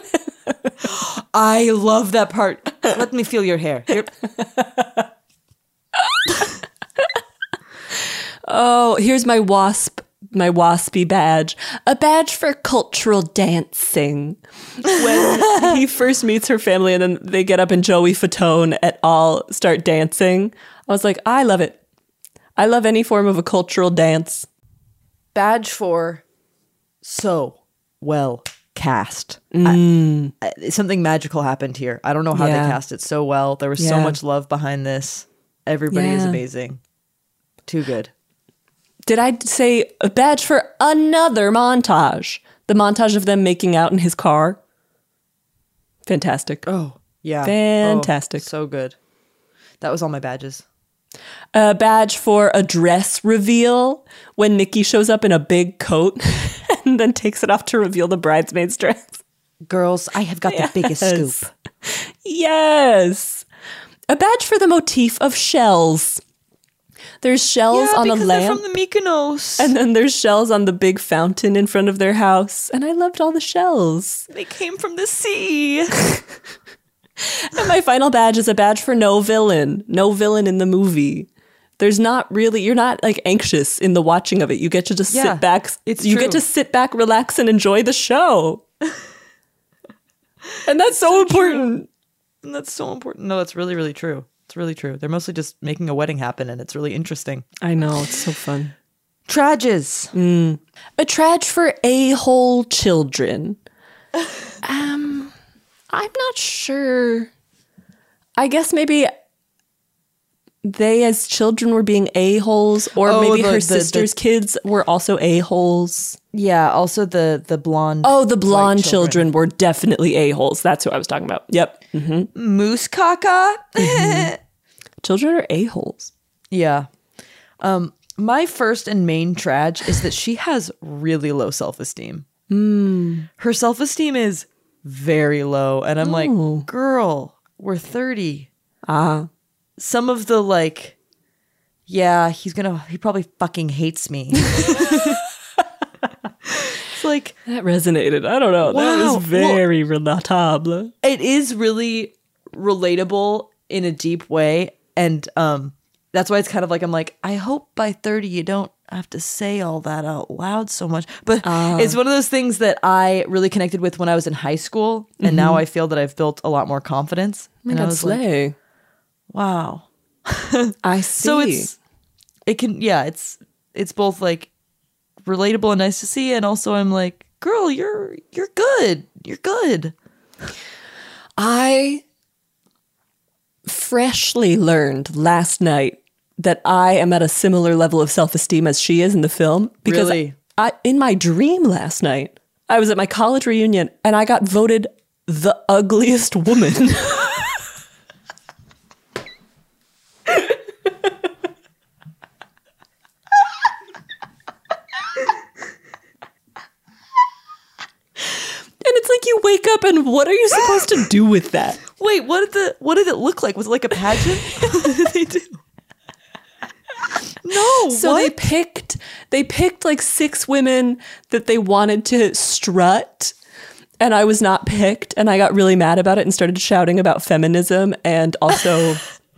F: I love that part. Let me feel your hair. Here.
E: Oh, here's my wasp my waspy badge. A badge for cultural dancing. When he first meets her family and then they get up and Joey Fatone et al. Start dancing, I was like, I love it. I love any form of a cultural dance.
F: Badge for so well cast. Something magical happened here. I don't know how they cast it so well. There was so much love behind this. Everybody is amazing. Too good.
E: Did I say a badge for another montage? The montage of them making out in his car. Fantastic.
F: Oh, yeah.
E: Fantastic.
F: Oh, so good. That was all my badges.
E: A badge for a dress reveal when Nikki shows up in a big coat and then takes it off to reveal the bridesmaid's dress.
F: Girls, I have got the biggest scoop.
E: Yes. A badge for the motif of shells. There's shells on a lamp.
F: They're from the Mykonos.
E: And then there's shells on the big fountain in front of their house. And I loved all the shells.
F: They came from the sea.
E: And my final badge is a badge for no villain. No villain in the movie. There's not really, you're not like anxious in the watching of it. You get to just sit back. You get to sit back, relax, and enjoy the show. And that's so important.
F: And that's so important. No, that's really, really true. It's really true. They're mostly just making a wedding happen, and it's really interesting.
E: I know. It's so fun.
F: Trages.
E: A trage for a-hole children. I'm not sure. I guess maybe they as children were being a-holes, or maybe her sister's kids were also a-holes.
F: Yeah, also the blonde.
E: Oh, the blonde children were definitely a-holes. That's who I was talking about. Yep.
F: Moose caca.
E: Children are a-holes.
F: Yeah. My first and main trage is that she has really low self-esteem. Her self-esteem is very low. And I'm like, girl, we're 30. Some of the like, yeah, he probably fucking hates me. It's like,
E: that resonated. I don't know. That was very relatable.
F: It is really relatable in a deep way. And that's why it's kind of like, I'm like, I hope by 30 you don't have to say all that out loud so much. But it's one of those things that I really connected with when I was in high school. And now I feel that I've built a lot more confidence.
E: And I was like,
F: wow.
E: I see.
F: So it's both like relatable and nice to see. And also I'm like, girl, you're good. You're good.
E: I freshly learned last night that I am at a similar level of self-esteem as she is in the film. Because
F: really?
E: In my dream last night, I was at my college reunion and I got voted the ugliest woman. It's like you wake up and what are you supposed to do with that?
F: Wait, what did it look like? Was it like a pageant? What did they do? No.
E: So they picked like 6 women that they wanted to strut, and I was not picked, and I got really mad about it and started shouting about feminism and also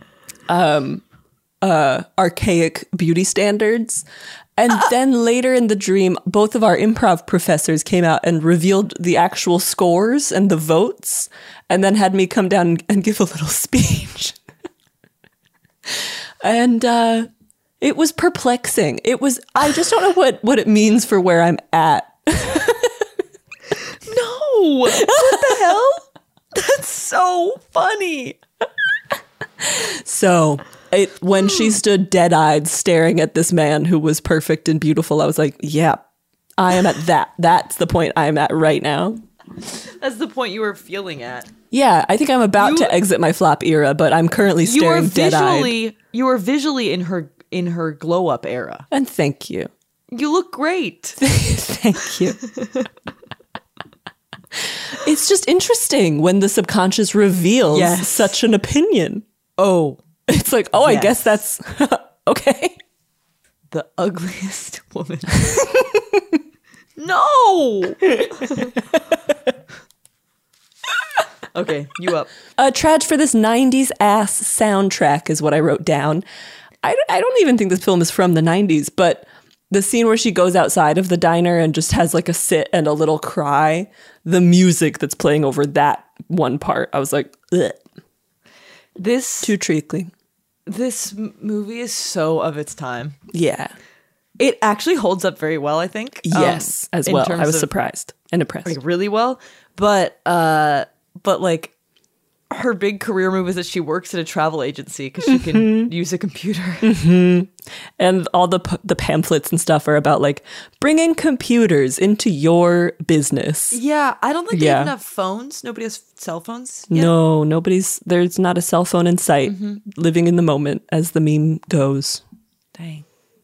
E: archaic beauty standards. And then later in the dream, both of our improv professors came out and revealed the actual scores and the votes, and then had me come down and give a little speech. And it was perplexing. I just don't know what it means for where I'm at.
F: No! What the hell? That's so funny.
E: So when she stood dead-eyed staring at this man who was perfect and beautiful, I was like, yeah, I am at that. That's the point I'm at right now.
F: That's the point you were feeling at.
E: Yeah, I think I'm about to exit my flop era, but I'm currently staring dead-eyed.
F: You are visually in her glow-up era.
E: And thank you.
F: You look great.
E: Thank you. It's just interesting when the subconscious reveals such an opinion.
F: Oh.
E: It's like, I guess that's okay.
F: The ugliest woman. No! Okay, you up.
E: Trad for this 90s ass soundtrack is what I wrote down. I don't even think this film is from the 90s, but The scene where she goes outside of the diner and just has like a sit and a little cry, the music that's playing over that one part, I was like, ugh.
F: This
E: too treacly.
F: This movie is so of its time.
E: Yeah.
F: It actually holds up very well, I think.
E: Yes, as well. I was surprised and impressed.
F: Like, really well. But like her big career move is that she works at a travel agency because she can use a computer.
E: Mm-hmm. And all the pamphlets and stuff are about like bringing computers into your business.
F: Yeah, I don't think they even have phones. Nobody has cell phones yet.
E: No, there's not a cell phone in sight. Living in the moment, as the meme goes.
F: Dang.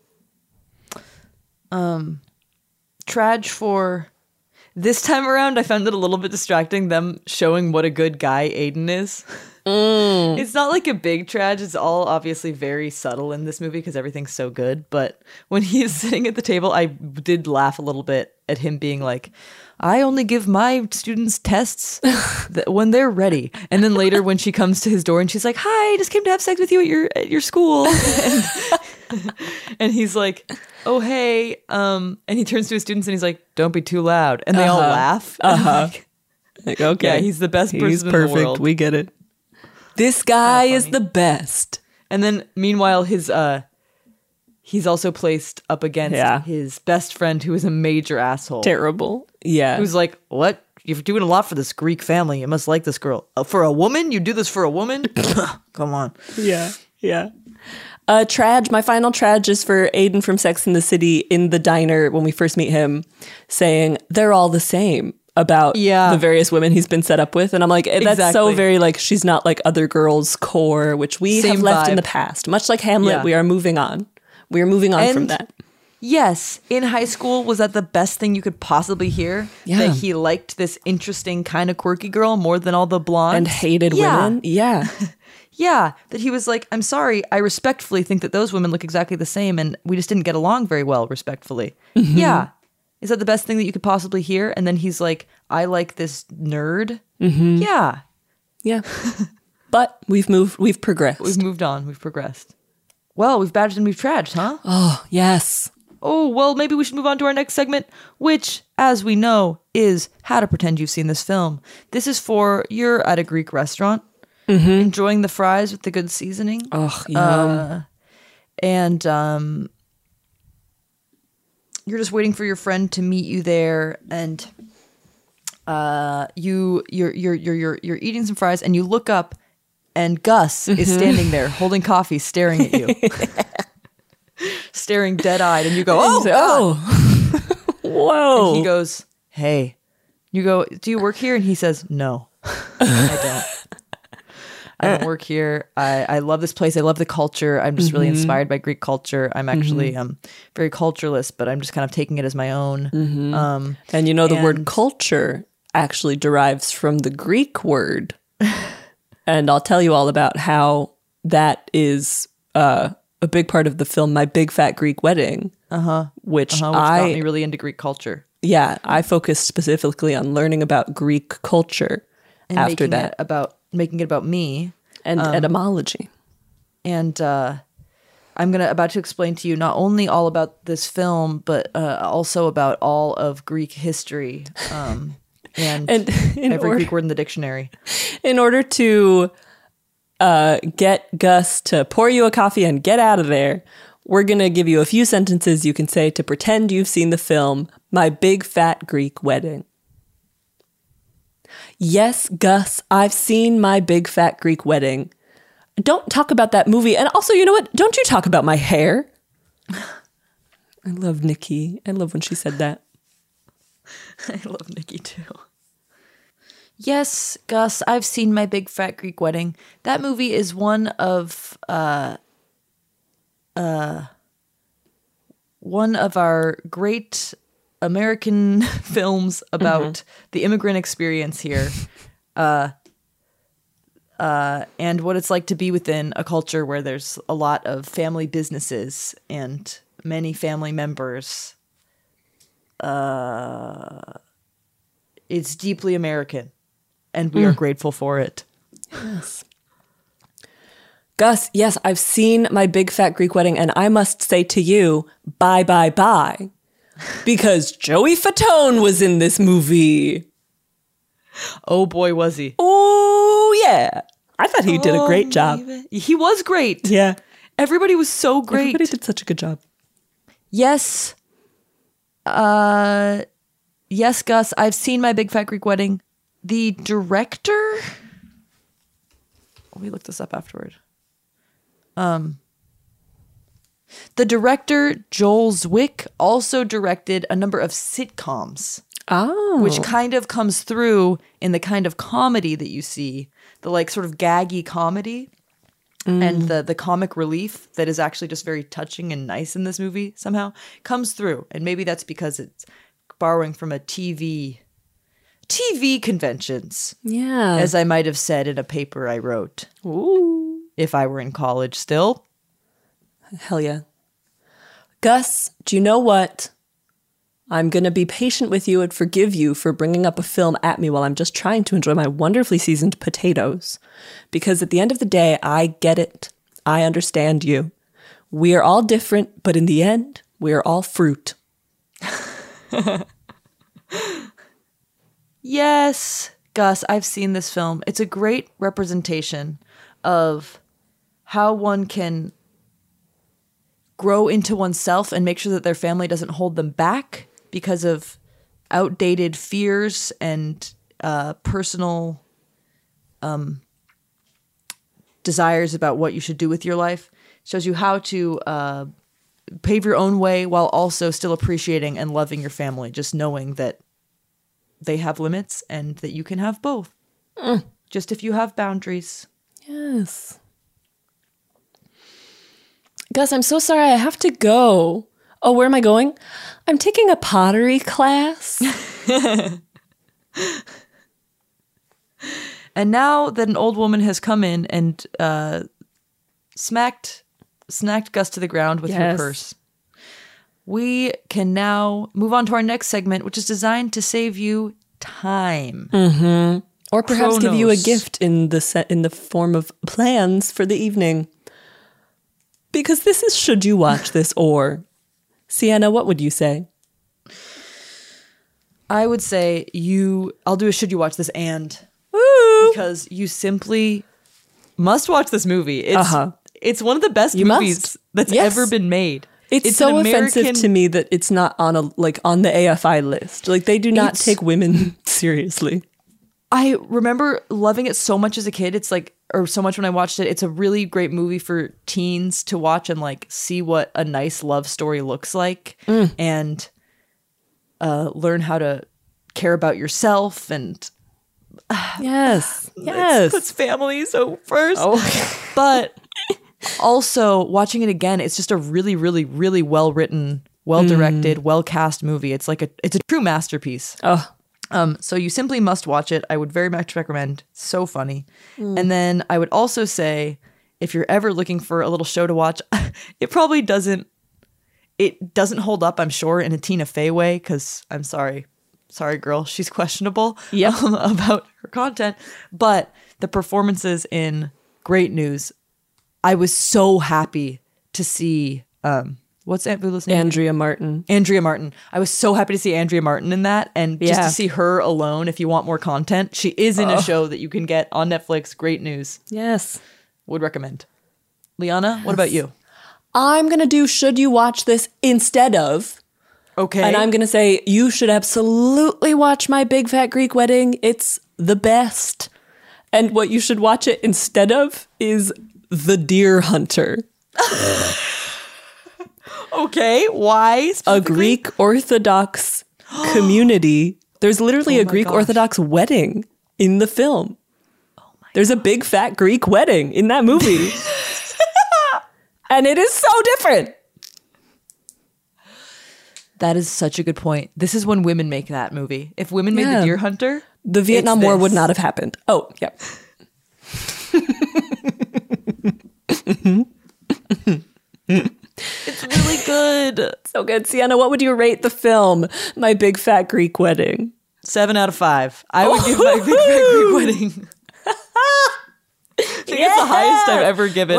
F: Traj for this time around, I found it a little bit distracting, them showing what a good guy Aiden is. It's not like a big traj. It's all obviously very subtle in this movie because everything's so good. But when he is sitting at the table, I did laugh a little bit at him being like, I only give my students tests when they're ready. And then later when she comes to his door and she's like, hi, I just came to have sex with you at your school. And he's like, oh, hey. And he turns to his students and he's like, don't be too loud. And they all laugh.
E: Like, okay.
F: Yeah, he's the best person
E: He's
F: in
E: perfect.
F: the world.
E: We get it. This guy is the best.
F: And then meanwhile, he's also placed up against his best friend who is a major asshole.
E: Terrible. Yeah.
F: Who's like, what? You're doing a lot for this Greek family. You must like this girl. For a woman? You do this for a woman? Come on.
E: Yeah. Yeah. Traj, my final traj is for Aiden from Sex and the City in the diner when we first meet him, saying they're all the same about the various women he's been set up with. And I'm like, that's so very like, she's not like other girls' core, which we have left in the past. Much like Hamlet, we are moving on. We are moving on from that.
F: Yes, in high school, was that the best thing you could possibly hear?
E: Yeah.
F: That he liked this interesting kind of quirky girl more than all the blondes?
E: And hated women? Yeah.
F: Yeah, that he was like, I'm sorry, I respectfully think that those women look exactly the same and we just didn't get along very well, respectfully.
E: Mm-hmm.
F: Yeah. Is that the best thing that you could possibly hear? And then he's like, I like this nerd.
E: Mm-hmm.
F: Yeah.
E: Yeah. But we've progressed.
F: We've moved on. We've progressed. Well, we've badged and we've traged, huh?
E: Oh, yes.
F: Oh, well, maybe we should move on to our next segment, which, as we know, is how to pretend you've seen this film. This is for you're at a Greek restaurant, enjoying the fries with the good seasoning.
E: Oh, yum.
F: And you're just waiting for your friend to meet you there, and you're eating some fries, and you look up, and Gus is standing there holding coffee, staring at you. Staring dead-eyed, and you go, oh,
E: whoa.
F: And he goes, hey. You go, do you work here? And he says, no, I don't. I don't work here. I love this place. I love the culture. I'm just really inspired by Greek culture. I'm actually very culturalist, but I'm just kind of taking it as my own.
E: And you know, the word culture actually derives from the Greek word. And I'll tell you all about how that is a big part of the film, My Big Fat Greek Wedding, which
F: got me really into Greek culture.
E: Yeah, I focused specifically on learning about Greek culture
F: and
E: after that.
F: Making it about me.
E: And etymology.
F: And I'm about to explain to you not only all about this film, but also about all of Greek history and every Greek word in the dictionary.
E: In order to get Gus to pour you a coffee and get out of there, we're going to give you a few sentences you can say to pretend you've seen the film My Big Fat Greek Wedding. Yes, Gus, I've seen My Big Fat Greek Wedding. Don't talk about that movie. And also, you know what? Don't you talk about my hair. I love Nikki. I love when she said that.
F: I love Nikki too. Yes, Gus, I've seen My Big Fat Greek Wedding. That movie is one of our great American films about the immigrant experience here, and what it's like to be within a culture where there's a lot of family businesses and many family members. It's deeply American, and we are grateful for it.
E: Yes. Gus, yes, I've seen My Big Fat Greek Wedding, and I must say to you, bye, bye, bye. Because Joey Fatone was in this movie.
F: Oh boy, was he.
E: Oh, yeah. I thought he did a great job.
F: He was great.
E: Yeah.
F: Everybody was so great.
E: Everybody did such a good job.
F: Yes. Yes, Gus, I've seen My Big Fat Greek Wedding. The director... We looked this up afterward. The director, Joel Zwick, also directed a number of sitcoms.
E: Oh.
F: Which kind of comes through in the kind of comedy that you see. The like sort of gaggy comedy. And the comic relief that is actually just very touching and nice in this movie somehow comes through. And maybe that's because it's borrowing from a TV conventions.
E: Yeah.
F: As I might have said in a paper I wrote.
E: Ooh.
F: If I were in college still.
E: Hell yeah. Gus, do you know what? I'm going to be patient with you and forgive you for bringing up a film at me while I'm just trying to enjoy my wonderfully seasoned potatoes. Because at the end of the day, I get it. I understand you. We are all different, but in the end, we are all fruit.
F: Yes, Gus, I've seen this film. It's a great representation of how one can grow into oneself and make sure that their family doesn't hold them back because of outdated fears and personal desires about what you should do with your life. Shows you how to pave your own way while also still appreciating and loving your family, just knowing that they have limits and that you can have both. Just if you have boundaries.
E: Yes. Gus, I'm so sorry. I have to go. Oh, where am I going? I'm taking a pottery class.
F: And now that an old woman has come in and snacked Gus to the ground with her purse, we can now move on to our next segment, which is designed to save you time.
E: Mm-hmm. Or perhaps give you a
F: Chronos.
E: gift in the form of plans for the evening. Because this is should you watch this or. Sienna, what would you say?
F: I would say I'll do a should you watch this and.
E: Woo!
F: Because you simply must watch this movie. It's one of the best movies that's ever been made.
E: It's so offensive to me that it's not on the AFI list. Like, they do not take women seriously.
F: I remember loving it so much as a kid. It's like, or so much when I watched it. It's a really great movie for teens to watch and like see what a nice love story looks like and learn how to care about yourself and
E: yes.
F: It puts family so first. But also watching it again, it's just a really, really, really well written, well directed, well cast movie. It's like it's a true masterpiece. So you simply must watch it. I would very much recommend. So funny. And then I would also say, if you're ever looking for a little show to watch, it probably doesn't hold up, I'm sure, in a Tina Fey way, because I'm sorry, girl, she's questionable about her content. But the performances in Great News, I was so happy to see. What's Aunt Bula's name?
E: Andrea Martin.
F: I was so happy to see Andrea Martin in that. And just to see her alone, if you want more content, she is in a show that you can get on Netflix. Great News.
E: Yes.
F: Would recommend. Liana, what about you?
E: I'm going to do should you watch this instead of.
F: Okay.
E: And I'm going to say you should absolutely watch My Big Fat Greek Wedding. It's the best. And what you should watch it instead of is The Deer Hunter.
F: Okay, why?
E: A Greek Orthodox community. There's literally a Greek Orthodox wedding in the film. There's a big fat Greek wedding in that movie. And it is so different.
F: That is such a good point. This is when women make that movie. If women made The Deer Hunter,
E: the Vietnam War would not have happened. Oh, yep.
F: It's really good.
E: So good. Sienna, what would you rate the film My Big Fat Greek Wedding?
F: 7 out of 5. I would give My Big Fat Greek Wedding I think it's the highest I've ever given.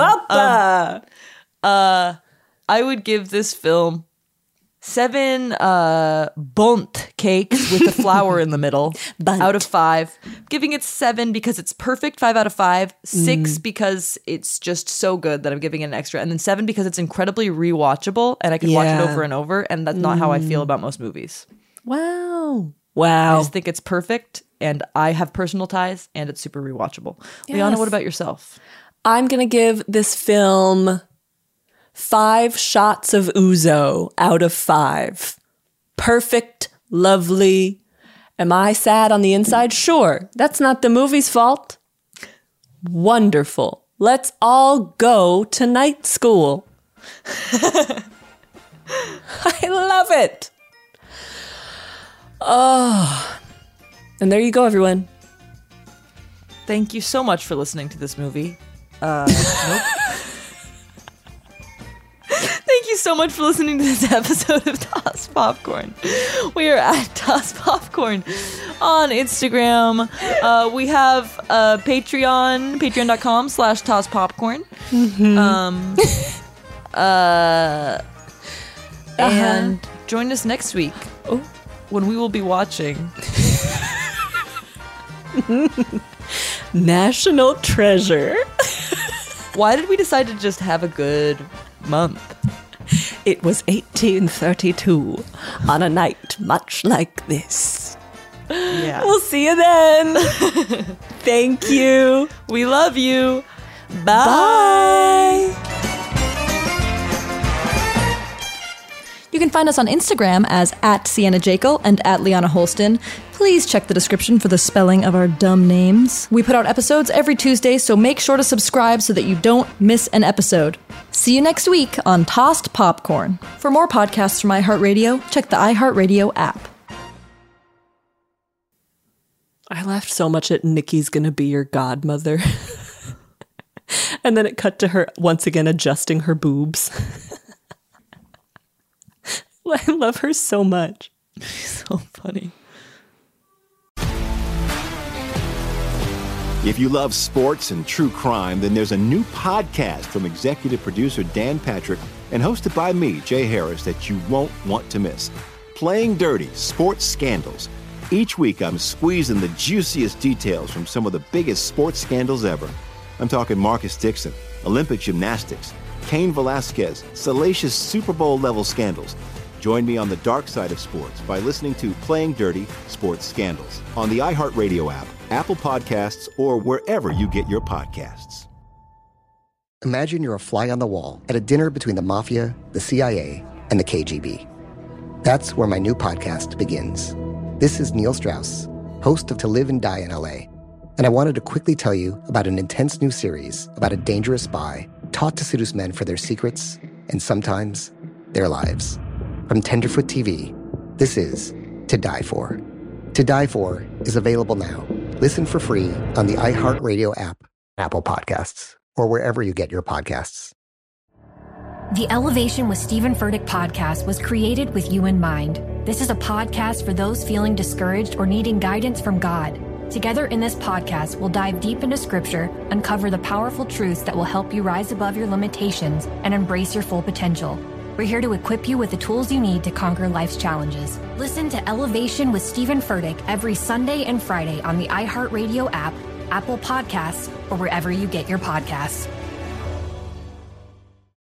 F: I would give this film 7 Bundt cakes with the flour in the middle out of 5. Giving it 7 because it's perfect, 5 out of 5. 6 because it's just so good that I'm giving it an extra. And then 7 because it's incredibly rewatchable and I can watch it over and over. And that's not how I feel about most movies.
E: Wow.
F: I just think it's perfect and I have personal ties and it's super rewatchable. Yes. Liana, what about yourself?
E: I'm going to give this film 5 shots of ouzo out of 5. Perfect, lovely. Am I sad on the inside? Sure. That's not the movie's fault. Wonderful. Let's all go to night school. I love it. Oh. And there you go, everyone.
F: Thank you so much for listening to this movie. Nope. Thank you so much for listening to this episode of Toss Popcorn. We are at Toss Popcorn on Instagram. We have Patreon, patreon.com/Toss Popcorn. And join us next week when we will be watching
E: National Treasure.
F: Why did we decide to just have a good month?
E: It was 1832 on a night much like this.
F: Yeah.
E: We'll see you then. Thank you.
F: We love you.
E: Bye.
D: You can find us on Instagram as @Sienna Jekyll and @Liana Holston. Please check the description for the spelling of our dumb names. We put out episodes every Tuesday, so make sure to subscribe so that you don't miss an episode. See you next week on Tossed Popcorn. For more podcasts from iHeartRadio, check the iHeartRadio app.
E: I laughed so much at Nikki's gonna be your godmother. And then it cut to her once again adjusting her boobs. I love her so much.
F: She's so funny.
A: If you love sports and true crime, then there's a new podcast from executive producer Dan Patrick and hosted by me, Jay Harris, that you won't want to miss. Playing Dirty: Sports Scandals. Each week, I'm squeezing the juiciest details from some of the biggest sports scandals ever. I'm talking Marcus Dixon, Olympic gymnastics, Cain Velasquez, salacious Super Bowl-level scandals. Join me on the dark side of sports by listening to Playing Dirty: Sports Scandals on the iHeartRadio app, Apple Podcasts, or wherever you get your podcasts.
B: Imagine you're a fly on the wall at a dinner between the mafia, the CIA, and the KGB. That's where my new podcast begins. This is Neil Strauss, host of To Live and Die in LA, and I wanted to quickly tell you about an intense new series about a dangerous spy taught to seduce men for their secrets and sometimes their lives. From Tenderfoot TV, this is To Die For. To Die For is available now. Listen for free on the iHeartRadio app, Apple Podcasts, or wherever you get your podcasts.
C: The Elevation with Stephen Furtick podcast was created with you in mind. This is a podcast for those feeling discouraged or needing guidance from God. Together in this podcast, we'll dive deep into Scripture, uncover the powerful truths that will help you rise above your limitations and embrace your full potential. We're here to equip you with the tools you need to conquer life's challenges. Listen to Elevation with Stephen Furtick every Sunday and Friday on the iHeartRadio app, Apple Podcasts, or wherever you get your podcasts.